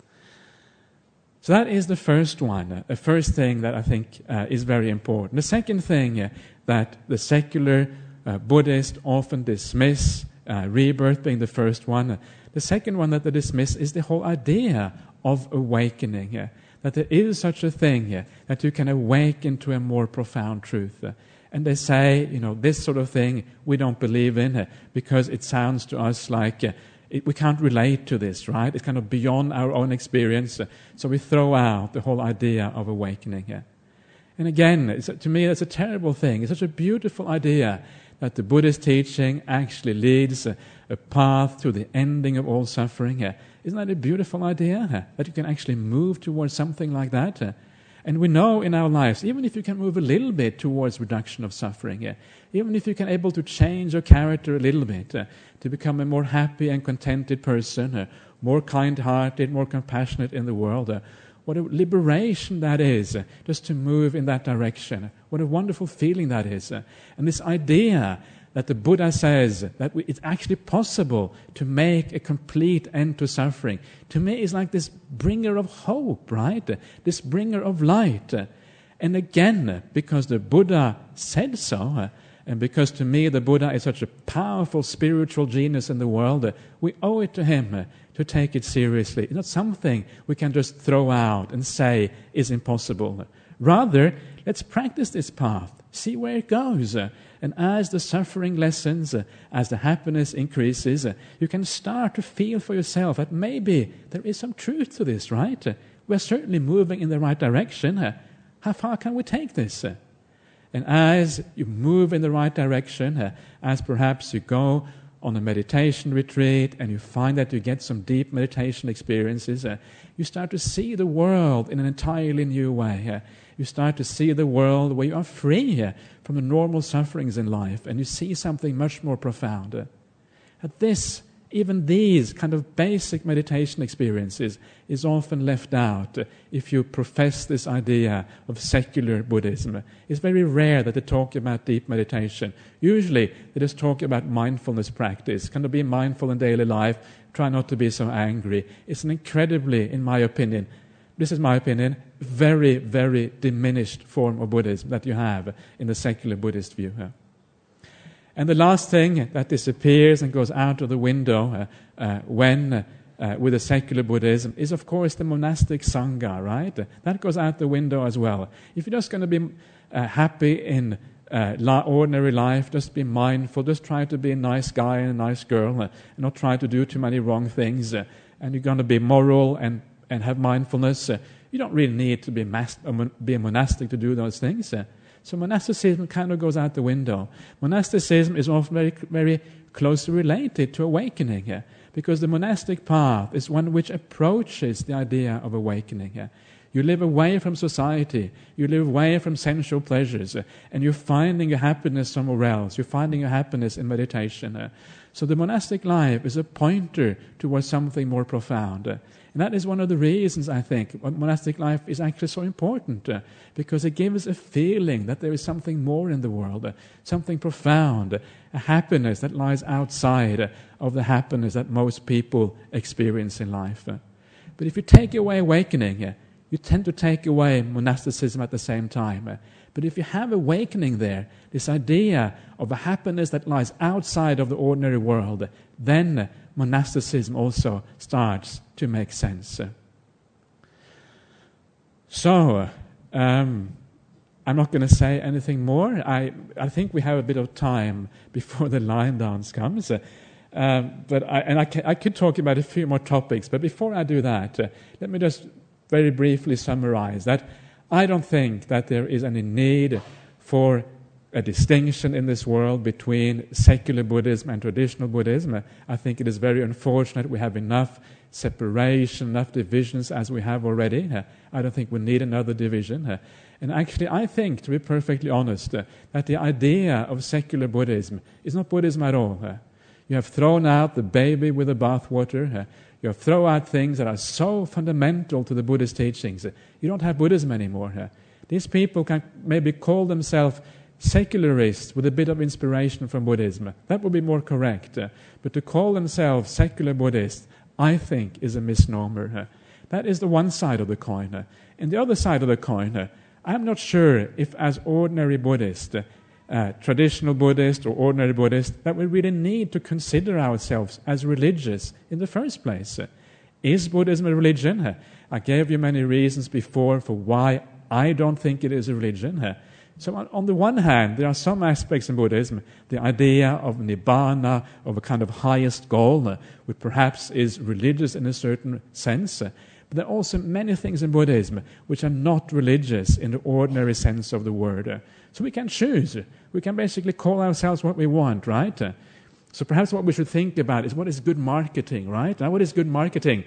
So that is the first one, the first thing that I think uh, is very important. The second thing uh, that the secular uh, Buddhists often dismiss, uh, rebirth being the first one, uh, the second one that they dismiss is the whole idea of awakening, uh, that there is such a thing, uh, that you can awaken to a more profound truth. Uh, and they say, you know, this sort of thing we don't believe in uh, because it sounds to us like uh, It, we can't relate to this, right? It's kind of beyond our own experience. So we throw out the whole idea of awakening. Yeah. And again, it's, to me, that's a terrible thing. It's such a beautiful idea that the Buddhist teaching actually leads a, a path to the ending of all suffering. Yeah. Isn't that a beautiful idea? Yeah? That you can actually move towards something like that? Yeah? And we know in our lives, even if you can move a little bit towards reduction of suffering, yeah, even if you can able to change your character a little bit, uh, to become a more happy and contented person, uh, more kind-hearted, more compassionate in the world, uh, what a liberation that is, uh, just to move in that direction. What a wonderful feeling that is. Uh, and this idea that the Buddha says that we, it's actually possible to make a complete end to suffering, to me is like this bringer of hope, right? This bringer of light. And again, because the Buddha said so, and because to me the Buddha is such a powerful spiritual genius in the world, we owe it to him to take it seriously. It's not something we can just throw out and say is impossible. Rather, let's practice this path, see where it goes. And as the suffering lessens, as the happiness increases, you can start to feel for yourself that maybe there is some truth to this, right? We're certainly moving in the right direction. How far can we take this? And as you move in the right direction, as perhaps you go on a meditation retreat and you find that you get some deep meditation experiences, uh, you start to see the world in an entirely new way. Uh, you start to see the world where you are free uh, from the normal sufferings in life, and you see something much more profound. Uh, at this, even these kind of basic meditation experiences is often left out uh, if you profess this idea of secular Buddhism. It's very rare that they talk about deep meditation. Usually they just talk about mindfulness practice, kind of be mindful in daily life, try not to be so angry. It's an incredibly, in my opinion, this is my opinion, very, very diminished form of Buddhism that you have in the secular Buddhist view. Uh. And the last thing that disappears and goes out of the window uh, uh, when uh, with the secular Buddhism is, of course, the monastic Sangha, right? Uh, that goes out the window as well. If you're just going to be uh, happy in uh, la- ordinary life, just be mindful, just try to be a nice guy and a nice girl, uh, and not try to do too many wrong things, uh, and you're going to be moral and, and have mindfulness, uh, you don't really need to be, mas- be a monastic to do those things. Uh, So monasticism kind of goes out the window. Monasticism is often very, very closely related to awakening, uh, because the monastic path is one which approaches the idea of awakening. Uh. You live away from society, you live away from sensual pleasures, uh, and you're finding your happiness somewhere else. You're finding your happiness in meditation. Uh. So the monastic life is a pointer towards something more profound. Uh. And that is one of the reasons, I think, monastic life is actually so important, uh, because it gives a feeling that there is something more in the world, uh, something profound, uh, a happiness that lies outside uh, of the happiness that most people experience in life. Uh. But if you take away awakening, uh, you tend to take away monasticism at the same time. Uh. But if you have awakening there, this idea of a happiness that lies outside of the ordinary world, uh, then uh, monasticism also starts to make sense. So, um, I'm not going to say anything more. I, I think we have a bit of time before the line dance comes. Uh, um, but I, and I, can, I could talk about a few more topics, but before I do that, uh, let me just very briefly summarize that I don't think that there is any need for a distinction in this world between secular Buddhism and traditional Buddhism. I think it is very unfortunate we have enough separation, enough divisions as we have already. I don't think we need another division. And actually, I think, to be perfectly honest, that the idea of secular Buddhism is not Buddhism at all. You have thrown out the baby with the bathwater. You have thrown out things that are so fundamental to the Buddhist teachings. You don't have Buddhism anymore. These people can maybe call themselves secularists with a bit of inspiration from Buddhism. That would be more correct. Uh, but to call themselves secular Buddhists, I think, is a misnomer. Uh, that is the one side of the coin. Uh, and the other side of the coin, uh, I'm not sure if as ordinary Buddhists, uh, uh, traditional Buddhists or ordinary Buddhists, that we really need to consider ourselves as religious in the first place. Uh, is Buddhism a religion? Uh, I gave you many reasons before for why I don't think it is a religion. Uh, So on, on the one hand, there are some aspects in Buddhism, the idea of nibbana, of a kind of highest goal, uh, which perhaps is religious in a certain sense. Uh, but there are also many things in Buddhism which are not religious in the ordinary sense of the word. Uh, so we can choose. We can basically call ourselves what we want, right? Uh, so perhaps what we should think about is what is good marketing, right? Now, what is good marketing?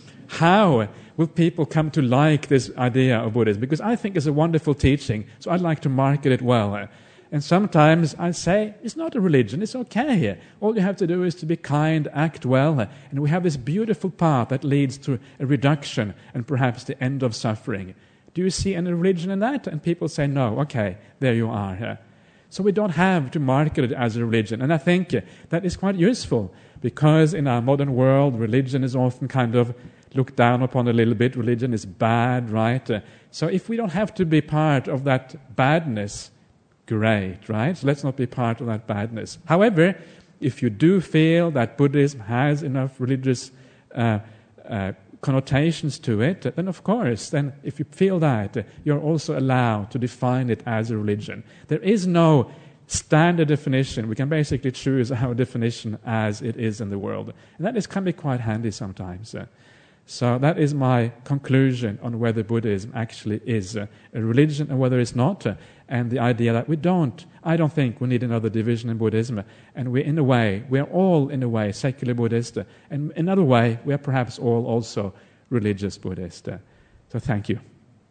How will people come to like this idea of Buddhism? Because I think it's a wonderful teaching, so I'd like to market it well. And sometimes I say, it's not a religion, it's okay. All you have to do is to be kind, act well, and we have this beautiful path that leads to a reduction and perhaps the end of suffering. Do you see any religion in that? And people say, no, okay, there you are. So we don't have to market it as a religion. And I think that is quite useful, because in our modern world, religion is often kind of looked down upon a little bit. Religion is bad, right? Uh, so if we don't have to be part of that badness, great, right? So let's not be part of that badness. However, if you do feel that Buddhism has enough religious uh, uh, connotations to it, then of course, then if you feel that, uh, you're also allowed to define it as a religion. There is no standard definition. We can basically choose our definition as it is in the world. And that is, can be quite handy sometimes. Uh, So that is my conclusion on whether Buddhism actually is a, a religion and whether it's not. Uh, and the idea that we don't, I don't think we need another division in Buddhism. And we, in a way, we are all, in a way, secular Buddhist. Uh, and in another way, we are perhaps all also religious Buddhist. Uh, so thank you.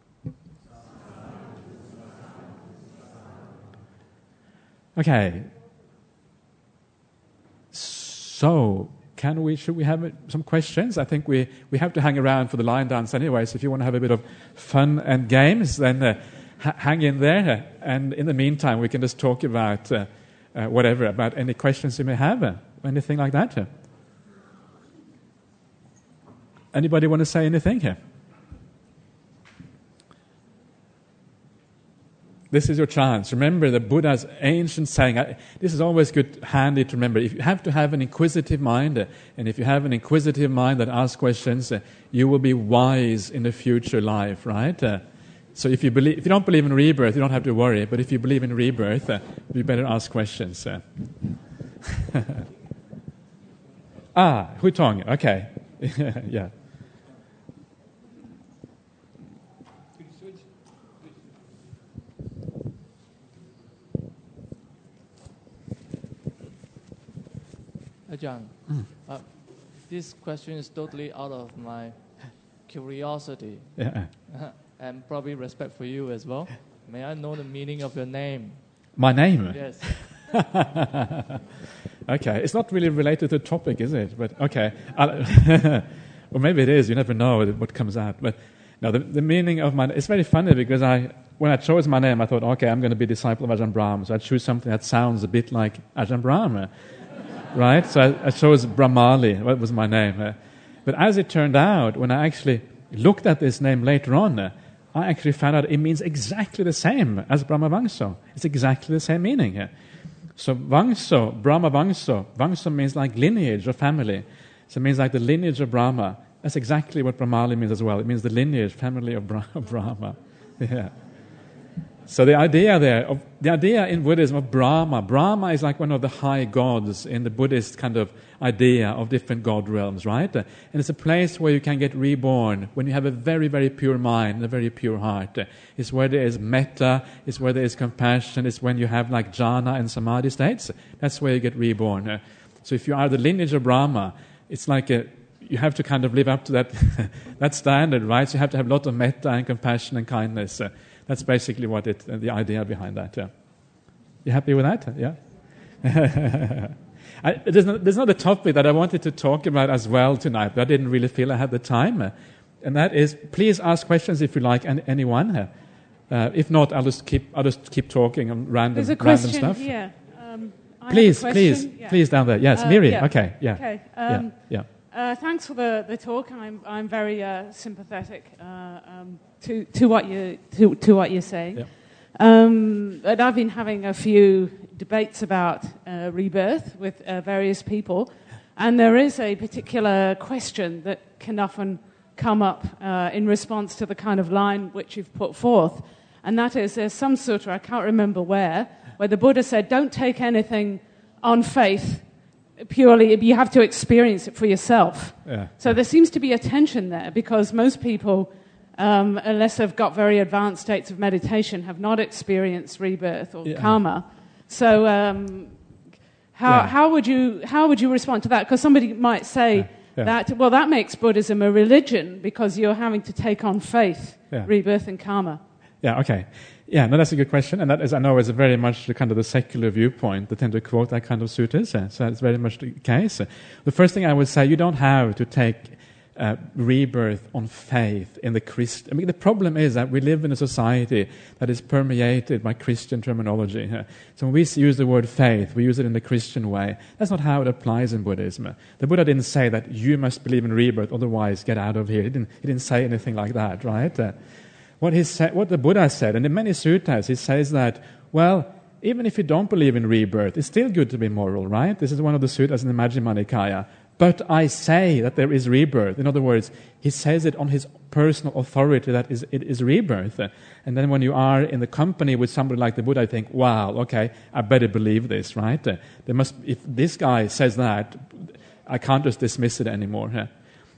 Okay. So, can we? Should we have some questions? I think we, we have to hang around for the line dance anyway, so if you want to have a bit of fun and games, then uh, ha- hang in there. And in the meantime, we can just talk about uh, uh, whatever, about any questions you may have, uh, anything like that. Uh. Anybody want to say anything here? This is your chance. Remember the Buddha's ancient saying. I, this is always good, handy to remember. If you have to have an inquisitive mind, uh, and if you have an inquisitive mind that asks questions, uh, you will be wise in the future life, right? Uh, so if you believe, if you don't believe in rebirth, you don't have to worry. But if you believe in rebirth, uh, you better ask questions. Uh. ah, Hutong. Okay, yeah. Ajahn, mm. uh, this question is totally out of my curiosity yeah. and probably respect for you as well. May I know the meaning of your name? My name? Yes. Okay, it's not really related to the topic, is it? But okay, well maybe it is. You never know what comes out. But no, the, the meaning of my it's very funny because I when I chose my name, I thought, okay, I'm going to be a disciple of Ajahn Brahm, so I choose something that sounds a bit like Ajahn Brahm. Right? So I, I chose Brahmali, what was my name. Uh, but as it turned out, when I actually looked at this name later on, uh, I actually found out it means exactly the same as Brahma Vangso. It's exactly the same meaning. Uh. So Vangso, Brahma Vangso, Vangso means like lineage or family. So it means like the lineage of Brahma. That's exactly what Brahmali means as well. It means the lineage, family of Bra- Brahma. Yeah. So the idea there, of, the idea in Buddhism of Brahma, Brahma is like one of the high gods in the Buddhist kind of idea of different god realms, right? And it's a place where you can get reborn when you have a very, very pure mind and a very pure heart. It's where there is metta, it's where there is compassion, it's when you have like jhana and samadhi states. That's where you get reborn. So if you are the lineage of Brahma, it's like a, you have to kind of live up to that, that standard, right? So you have to have a lot of metta and compassion and kindness. That's basically what it, uh, the idea behind that. Yeah. You happy with that? Yeah. I, there's, not, there's another topic that I wanted to talk about as well tonight, but I didn't really feel I had the time. Uh, and that is, please ask questions if you like, any, anyone. Uh, uh, if not, I'll just keep I'll just keep talking on random There's a random question stuff. here. Um, I please, have a question. please, yeah. please down there. Yes, uh, Miri. Yeah. Okay. Yeah. Okay. Um, yeah. Yeah. Uh, thanks for the, the talk. I'm I'm very uh, sympathetic uh, um, to to what you to, to what you're saying. Yeah. Um, and I've been having a few debates about uh, rebirth with uh, various people, and there is a particular question that can often come up uh, in response to the kind of line which you've put forth, and that is there's some sutra, I can't remember where, where the Buddha said, "Don't take anything on faith." Purely, you have to experience it for yourself. Yeah. So there seems to be a tension there because most people, um, unless they've got very advanced states of meditation, have not experienced rebirth or yeah. karma. So um, how yeah. how would you how would you respond to that? Because somebody might say yeah. Yeah. that well that makes Buddhism a religion because you're having to take on faith, yeah. rebirth and karma. Yeah. Okay. Yeah, no, that's a good question, and that is, I know, is a very much the kind of the secular viewpoint. They tend to quote that kind of sutras, uh, so that's very much the case. Uh, the first thing I would say, you don't have to take uh, rebirth on faith in the Christ. I mean, the problem is that we live in a society that is permeated by Christian terminology. Uh, so when we use the word faith, we use it in the Christian way. That's not how it applies in Buddhism. Uh, the Buddha didn't say that you must believe in rebirth, otherwise get out of here. He didn't, he didn't say anything like that, right? Uh, What, he sa- what the Buddha said, and in many suttas, he says that, well, even if you don't believe in rebirth, it's still good to be moral, right? This is one of the suttas in the Majjhima Nikaya. But I say that there is rebirth. In other words, he says it on his personal authority that is, it is rebirth. And then when you are in the company with somebody like the Buddha, I think, wow, okay, I better believe this, right? There must, if this guy says that, I can't just dismiss it anymore.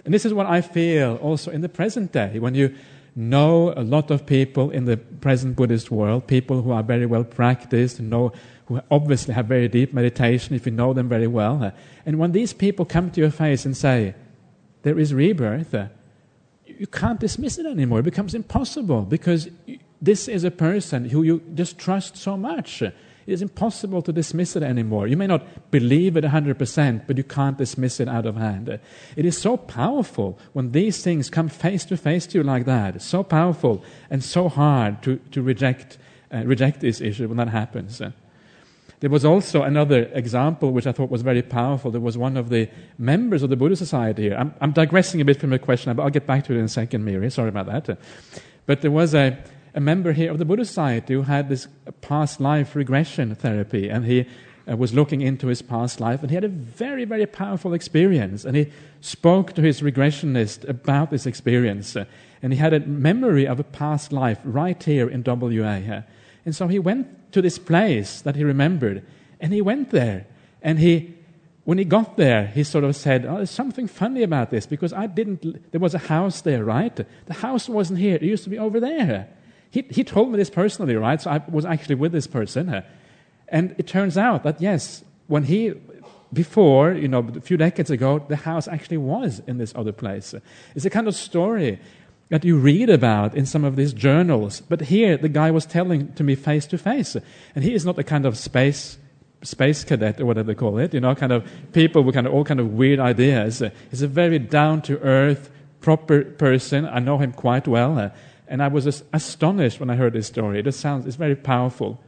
And this is what I feel also in the present day, when you know a lot of people in the present Buddhist world, people who are very well practiced, know, who obviously have very deep meditation, if you know them very well. And when these people come to your face and say, there is rebirth, you can't dismiss it anymore. It becomes impossible, because this is a person who you just trust so much. It is impossible to dismiss it anymore. You may not believe it one hundred percent, but you can't dismiss it out of hand. It is so powerful when these things come face to face to you like that. It's so powerful and so hard to, to reject, uh, reject this issue when that happens. There was also another example which I thought was very powerful. There was one of the members of the Buddhist Society here. I'm, I'm digressing a bit from the question, but I'll get back to it in a second, Miri. Sorry about that. But there was a, a member here of the Buddhist Society who had this past life regression therapy, and he uh, was looking into his past life, and he had a very, very powerful experience. And he spoke to his regressionist about this experience, uh, and he had a memory of a past life right here in W A. Uh, and so he went to this place that he remembered, and he went there, and he, when he got there, he sort of said, oh, there's something funny about this, because I didn't, there was a house there, right? The house wasn't here, it used to be over there. He, he told me this personally, right? So I was actually with this person, and it turns out that, yes, when he, before, you know, a few decades ago, the house actually was in this other place. It's a kind of story that you read about in some of these journals. But here, the guy was telling to me face to face. And he is not a kind of space space cadet, or whatever they call it, you know, kind of people with kind of all kind of weird ideas. He's a very down-to-earth, proper person. I know him quite well. And I was just astonished when I heard this story. It just sounds, it's very powerful.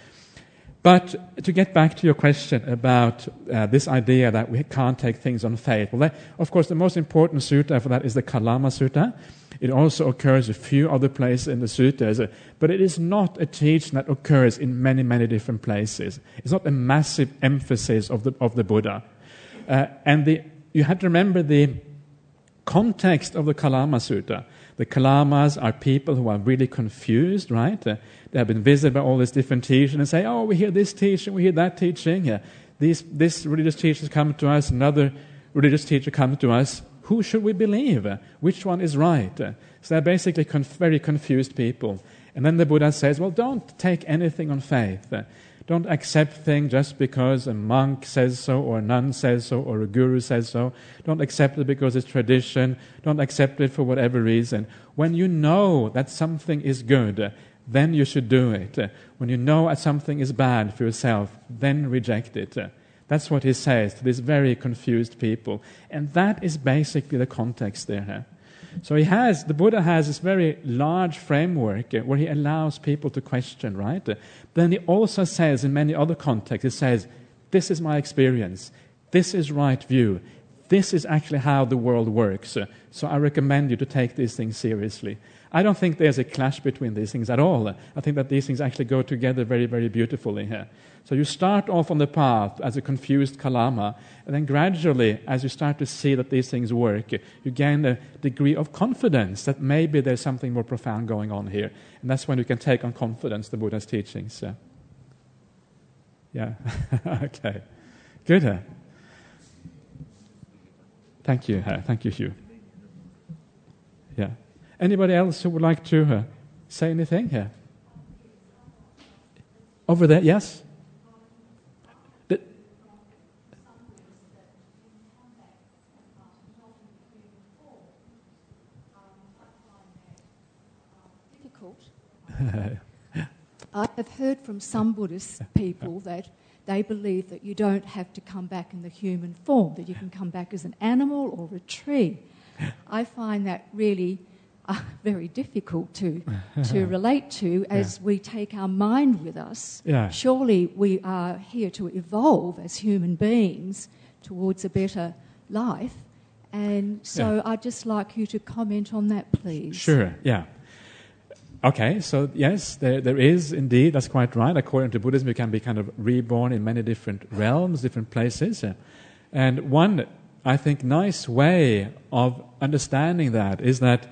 But to get back to your question about uh, this idea that we can't take things on faith, well, that, of course, the most important sutta for that is the Kalama Sutta. It also occurs a few other places in the suttas, but it is not a teaching that occurs in many, many different places. It's not a massive emphasis of the of the Buddha. Uh, and the, you have to remember the context of the Kalama Sutta. The Kalamas are people who are really confused, right? Uh, they have been visited by all these different teachers and say, oh, we hear this teaching, we hear that teaching. Yeah. These, this religious teachers come to us, another religious teacher comes to us. Who should we believe? Which one is right? So they're basically conf- very confused people. And then the Buddha says, well, don't take anything on faith. Don't accept things just because a monk says so, or a nun says so, or a guru says so. Don't accept it because it's tradition. Don't accept it for whatever reason. When you know that something is good, then you should do it. When you know that something is bad for yourself, then reject it. That's what he says to these very confused people. And that is basically the context there. So he has, the Buddha has this very large framework where he allows people to question, right? Then he also says in many other contexts, he says, this is my experience. This is right view. This is actually how the world works. So I recommend you to take these things seriously. I don't think there's a clash between these things at all. I think that these things actually go together very, very beautifully here. So you start off on the path as a confused Kalama, and then gradually, as you start to see that these things work, you gain a degree of confidence that maybe there's something more profound going on here. And that's when you can take on confidence the Buddha's teachings. So. Yeah, okay. Good. Huh? Thank you. Huh? Thank you, Hugh. Yeah. Anybody else who would like to uh, say anything here? Over there, yes? The, difficult. I have heard from some Buddhist people that they believe that you don't have to come back in the human form, that you can come back as an animal or a tree. I find that really uh, very difficult to to relate to as yeah. we take our mind with us. Yeah. Surely we are here to evolve as human beings towards a better life. And so yeah. I'd just like you to comment on that, please. Sure, yeah. Okay, so yes, there, there is indeed, that's quite right. According to Buddhism, you can be kind of reborn in many different realms, different places. And one, I think, nice way of understanding that is that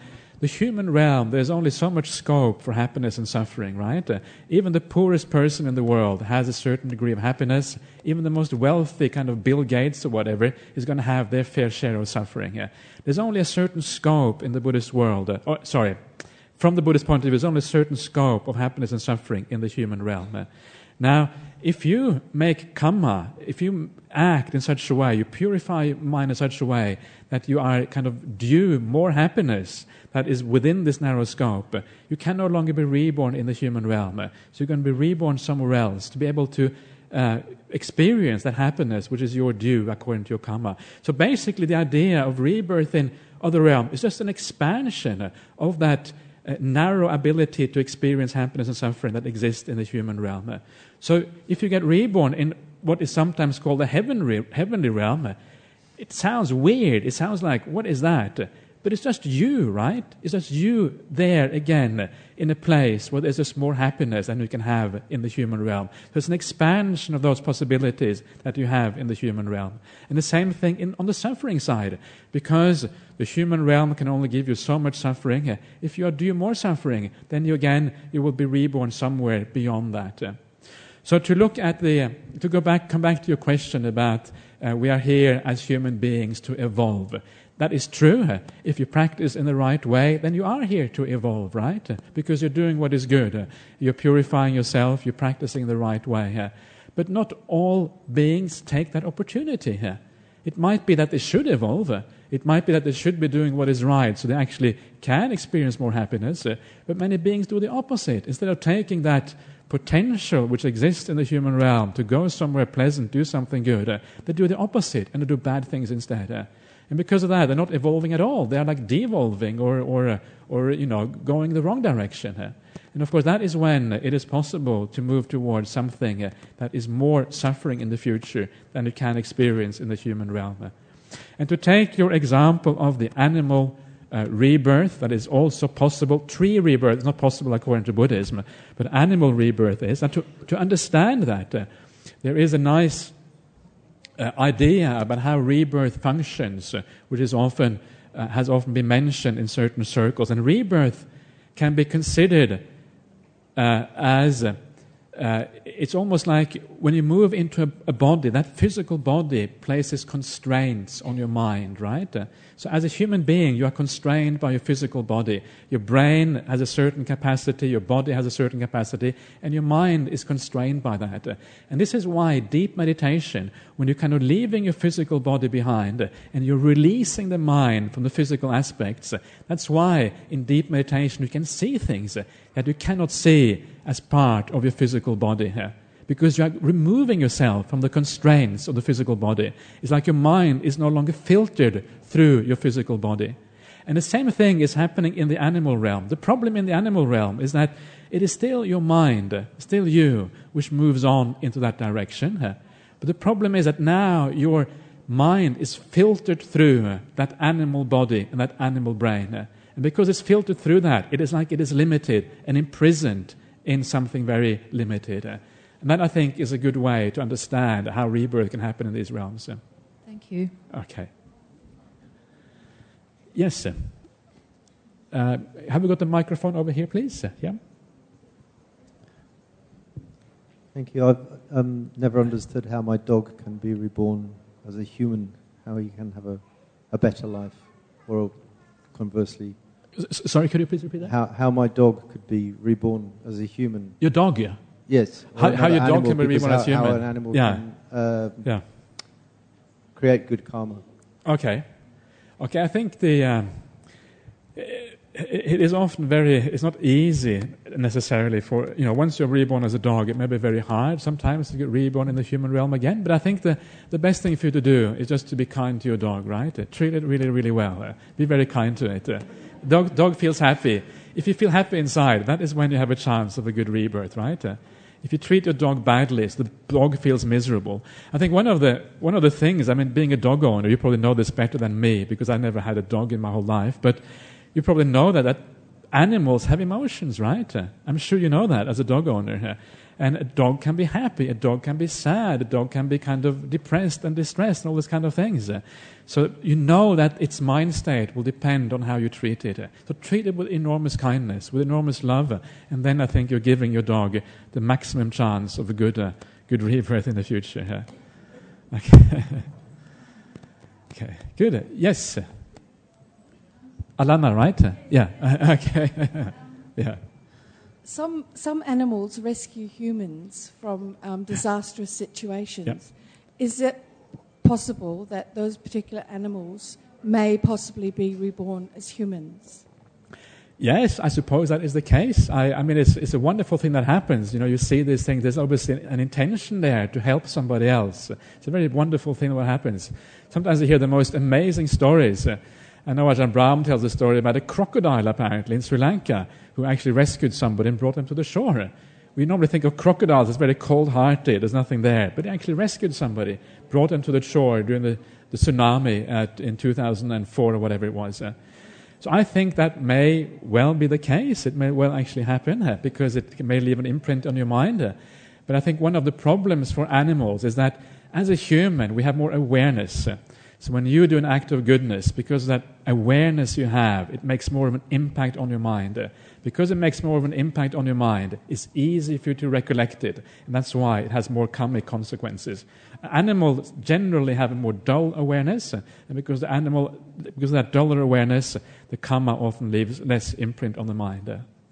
the human realm, there's only so much scope for happiness and suffering, right? Uh, even the poorest person in the world has a certain degree of happiness. Even the most wealthy kind of Bill Gates or whatever is going to have their fair share of suffering. Uh, there's only a certain scope in the Buddhist world. Uh, or, sorry, from the Buddhist point of view, there's only a certain scope of happiness and suffering in the human realm. Uh, now, if you make kamma, if you act in such a way, you purify your mind in such a way that you are kind of due more happiness that is within this narrow scope, you can no longer be reborn in the human realm. So you're going to be reborn somewhere else to be able to uh, experience that happiness which is your due according to your karma. So basically the idea of rebirth in other realm is just an expansion of that uh, narrow ability to experience happiness and suffering that exists in the human realm. So if you get reborn in what is sometimes called the heavenly, heavenly realm, it sounds weird. It sounds like, what is that? But it's just you, right? It's just you there again in a place where there's just more happiness than you can have in the human realm. So it's an expansion of those possibilities that you have in the human realm. And the same thing in, on the suffering side, because the human realm can only give you so much suffering. If you are due more suffering, then you again, you will be reborn somewhere beyond that. So to look at the, to go back, come back to your question about uh, we are here as human beings to evolve. That is true. If you practice in the right way, then you are here to evolve, right? Because you're doing what is good. You're purifying yourself, you're practicing the right way. But not all beings take that opportunity. It might be that they should evolve. It might be that they should be doing what is right, so they actually can experience more happiness. But many beings do the opposite. Instead of taking that potential which exists in the human realm to go somewhere pleasant, do something good, they do the opposite and they do bad things instead. And because of that, they're not evolving at all. They are like devolving or, or, or you know, going the wrong direction. And of course, that is when it is possible to move towards something that is more suffering in the future than you can experience in the human realm. And to take your example of the animal uh, rebirth, that is also possible. Tree rebirth is not possible according to Buddhism, but animal rebirth is. And to, to understand that, uh, there is a nice Uh, idea about how rebirth functions, uh, which is often uh, has often been mentioned in certain circles. And rebirth can be considered uh, as uh, uh, it's almost like when you move into a, a body, that physical body places constraints on your mind, right? Uh, so as a human being, you are constrained by your physical body. Your brain has a certain capacity, your body has a certain capacity, and your mind is constrained by that. Uh, and this is why deep meditation, when you're kind of leaving your physical body behind uh, and you're releasing the mind from the physical aspects, uh, that's why in deep meditation you can see things uh, that you cannot see as part of your physical body here. Because you are removing yourself from the constraints of the physical body. It's like your mind is no longer filtered through your physical body. And the same thing is happening in the animal realm. The problem in the animal realm is that it is still your mind, still you, which moves on into that direction. But the problem is that now your mind is filtered through that animal body and that animal brain. And because it's filtered through that, it is like it is limited and imprisoned in something very limited. And that, I think, is a good way to understand how rebirth can happen in these realms. Thank you. Okay. Yes, sir. Uh, have we got the microphone over here, please? Yeah. Thank you. I've um, never understood how my dog can be reborn as a human, how he can have a, a better life, or conversely. S- sorry, could you please repeat that? How, how my dog could be reborn as a human. Your dog, yeah? Yes. How, how your dog can be reborn as human? How an animal yeah. can uh, yeah. create good karma. Okay. Okay, I think the um, it, it is often very, it's not easy necessarily for, you know, once you're reborn as a dog, it may be very hard sometimes to get reborn in the human realm again. But I think the, the best thing for you to do is just to be kind to your dog, right? Uh, treat it really, really well. Uh, be very kind to it. Uh, dog, dog feels happy. If you feel happy inside, that is when you have a chance of a good rebirth, right? Uh, If you treat your dog badly, so the dog feels miserable. I think one of the one of the things, I mean, being a dog owner, you probably know this better than me because I never had a dog in my whole life, but you probably know that, that animals have emotions, right? Uh, I'm sure you know that as a dog owner. Uh, and a dog can be happy, a dog can be sad, a dog can be kind of depressed and distressed and all these kind of things. Uh, so you know that its mind state will depend on how you treat it. Uh, so treat it with enormous kindness, with enormous love, uh, and then I think you're giving your dog the maximum chance of a good, uh, good rebirth in the future. Uh, okay. Okay, good. Yes. Alana, right? Yeah. Okay. Yeah. Some some animals rescue humans from um, disastrous situations. Yep. Is it possible that those particular animals may possibly be reborn as humans? Yes, I suppose that is the case. I, I mean, it's, it's a wonderful thing that happens. You know, you see these things. There's obviously an intention there to help somebody else. It's a very wonderful thing that happens. Sometimes I hear the most amazing stories. Uh, I know Ajahn Brahm tells a story about a crocodile, apparently, in Sri Lanka, who actually rescued somebody and brought them to the shore. We normally think of crocodiles as very cold-hearted. There's nothing there. But he actually rescued somebody, brought them to the shore during the, the tsunami at, in two thousand four or whatever it was. Uh, So I think that may well be the case. It may well actually happen uh, because it may leave an imprint on your mind. Uh, but I think one of the problems for animals is that as a human, we have more awareness. Uh, so when you do an act of goodness, because of that awareness you have, it makes more of an impact on your mind. Uh, because it makes more of an impact on your mind, it's easy for you to recollect it. And that's why it has more karmic consequences. Animals generally have a more dull awareness, and because the animal, because of that duller awareness, the karma often leaves less imprint on the mind.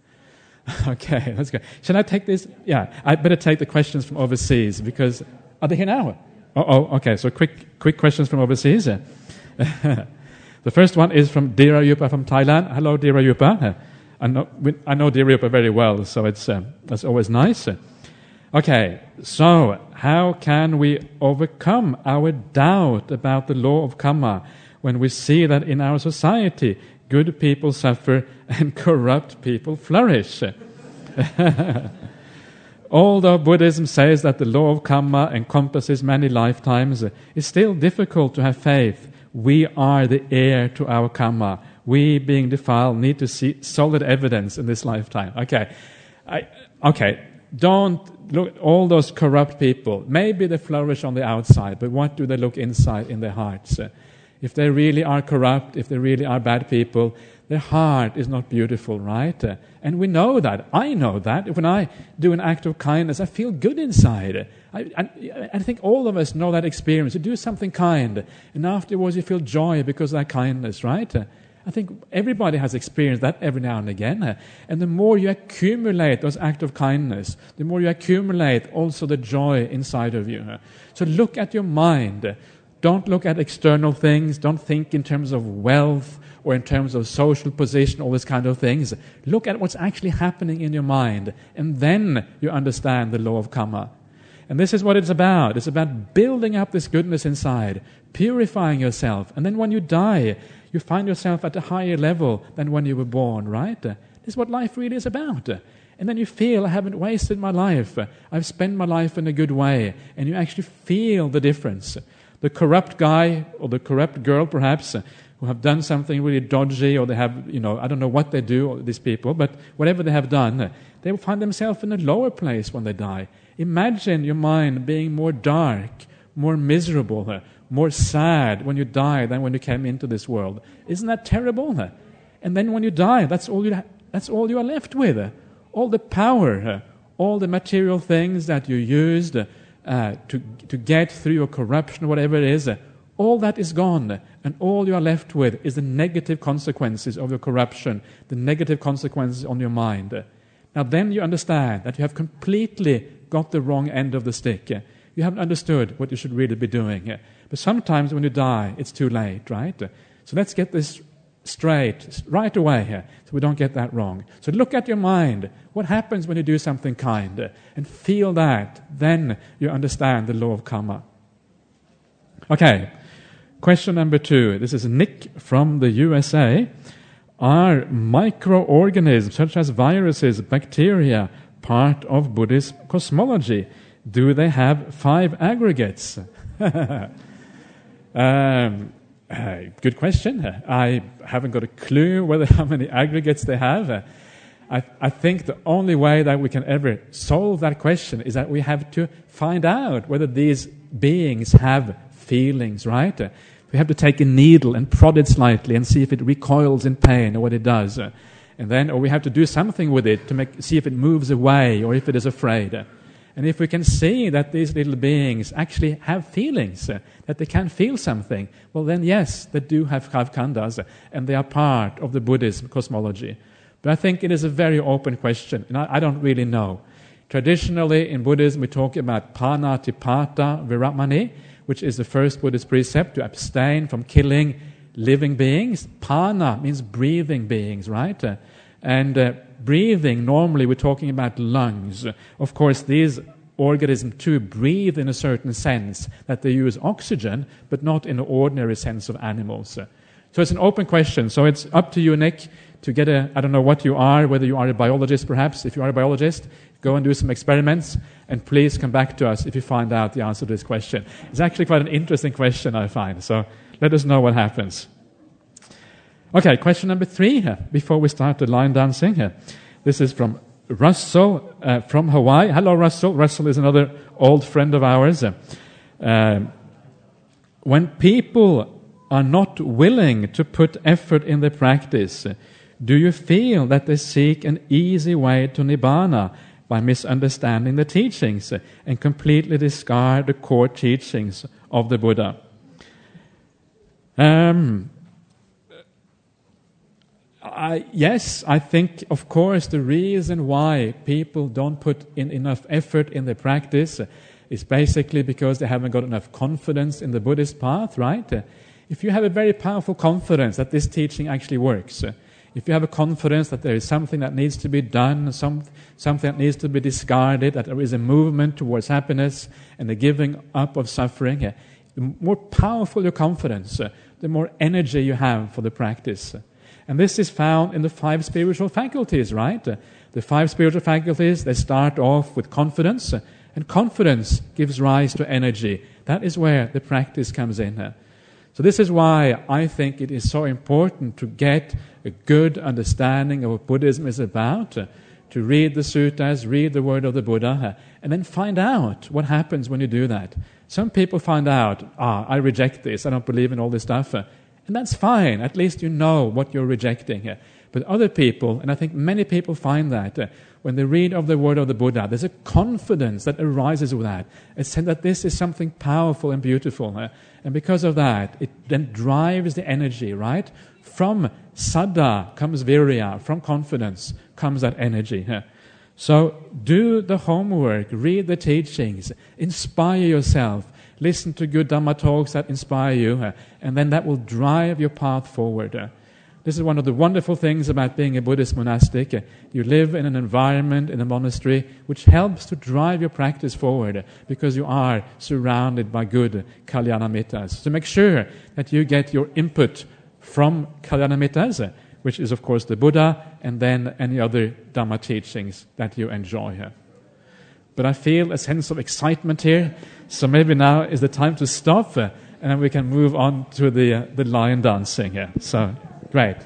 Okay, let's go. Shall I take this? Yeah, I better take the questions from overseas because are they here now? Oh, oh okay. So quick, quick questions from overseas. The first one is from Dira Yupa from Thailand. Hello, Dira Yupa. I know I know Dira Yupa very well, so it's uh, that's always nice. Okay, so how can we overcome our doubt about the law of karma when we see that in our society good people suffer and corrupt people flourish? Although Buddhism says that the law of karma encompasses many lifetimes, it's still difficult to have faith. We are the heir to our karma. We, being defiled, need to see solid evidence in this lifetime. Okay, I, okay. Don't look at all those corrupt people. Maybe they flourish on the outside, but what do they look inside in their hearts? Uh, if they really are corrupt, if they really are bad people, their heart is not beautiful, right? Uh, and we know that. I know that. When I do an act of kindness, I feel good inside. I, I, I think all of us know that experience. You do something kind, and afterwards you feel joy because of that kindness, right? Uh, I think everybody has experienced that every now and again. And the more you accumulate those acts of kindness, the more you accumulate also the joy inside of you. So look at your mind. Don't look at external things. Don't think in terms of wealth or in terms of social position, all these kind of things. Look at what's actually happening in your mind. And then you understand the law of karma. And this is what it's about. It's about building up this goodness inside, purifying yourself. And then when you die, you find yourself at a higher level than when you were born, right? This is what life really is about. And then you feel, I haven't wasted my life. I've spent my life in a good way. And you actually feel the difference. The corrupt guy or the corrupt girl, perhaps, who have done something really dodgy, or they have, you know, I don't know what they do, these people, but whatever they have done, they will find themselves in a lower place when they die. Imagine your mind being more dark, more miserable, more sad when you die than when you came into this world. Isn't that terrible? And then when you die, that's all you, that's all you are left with. All the power, all the material things that you used uh, to, to get through your corruption, whatever it is, all that is gone. And all you are left with is the negative consequences of your corruption, the negative consequences on your mind. Now then you understand that you have completely got the wrong end of the stick. You haven't understood what you should really be doing. But sometimes when you die, it's too late, right? So let's get this straight right away here so we don't get that wrong. So look at your mind. What happens when you do something kind? And feel that. Then you understand the law of karma. Okay, question number two. This is Nick from the U S A. Are microorganisms such as viruses, bacteria, part of Buddhist cosmology? Do they have five aggregates? um, uh, good question. Uh, I haven't got a clue whether how many aggregates they have. Uh, I, I think the only way that we can ever solve that question is that we have to find out whether these beings have feelings, right? Uh, we have to take a needle and prod it slightly and see if it recoils in pain or what it does. Uh, and then, or we have to do something with it to make, see if it moves away or if it is afraid. Uh, and if we can see that these little beings actually have feelings, uh, that they can feel something, well then yes, they do have khandhas, uh, and they are part of the Buddhism cosmology. But I think it is a very open question, and I, I don't really know. Traditionally, in Buddhism, we talk about panatipata viramani, which is the first Buddhist precept, to abstain from killing living beings. Pana means breathing beings, right? Uh, and uh, breathing, normally we're talking about lungs. Of course, these organisms too breathe in a certain sense, that they use oxygen, but not in the ordinary sense of animals. So it's an open question. So it's up to you, Nick, to get a, I don't know what you are, whether you are a biologist perhaps. If you are a biologist, go and do some experiments, and please come back to us if you find out the answer to this question. It's actually quite an interesting question, I find, so let us know what happens. Okay, question number three, before we start the line dancing. This is from Russell uh, from Hawaii. Hello, Russell. Russell is another old friend of ours. Uh, when people are not willing to put effort in their practice, do you feel that they seek an easy way to Nibbana by misunderstanding the teachings and completely discard the core teachings of the Buddha? Um, I, yes, I think, of course, the reason why people don't put in enough effort in their practice is basically because they haven't got enough confidence in the Buddhist path, right? If you have a very powerful confidence that this teaching actually works, if you have a confidence that there is something that needs to be done, some, something that needs to be discarded, that there is a movement towards happiness and the giving up of suffering, the more powerful your confidence, the more energy you have for the practice. And this is found in the five spiritual faculties, right? The five spiritual faculties, they start off with confidence, and confidence gives rise to energy. That is where the practice comes in. So this is why I think it is so important to get a good understanding of what Buddhism is about, to read the suttas, read the word of the Buddha, and then find out what happens when you do that. Some people find out, ah, I reject this, I don't believe in all this stuff, and that's fine, at least you know what you're rejecting. But other people, and I think many people find that, when they read of the word of the Buddha, there's a confidence that arises with that. It's said that this is something powerful and beautiful. And because of that, it then drives the energy, right? From saddha comes virya, from confidence comes that energy. So do the homework, read the teachings, inspire yourself, listen to good Dhamma talks that inspire you, and then that will drive your path forward. This is one of the wonderful things about being a Buddhist monastic. You live in an environment, in a monastery, which helps to drive your practice forward because you are surrounded by good Kalyana Mittas. So make sure that you get your input from Kalyana Mittas, which is, of course, the Buddha, and then any other Dhamma teachings that you enjoy. But I feel a sense of excitement here, so maybe now is the time to stop, and then we can move on to the, uh, the lion dancing here. So... Great.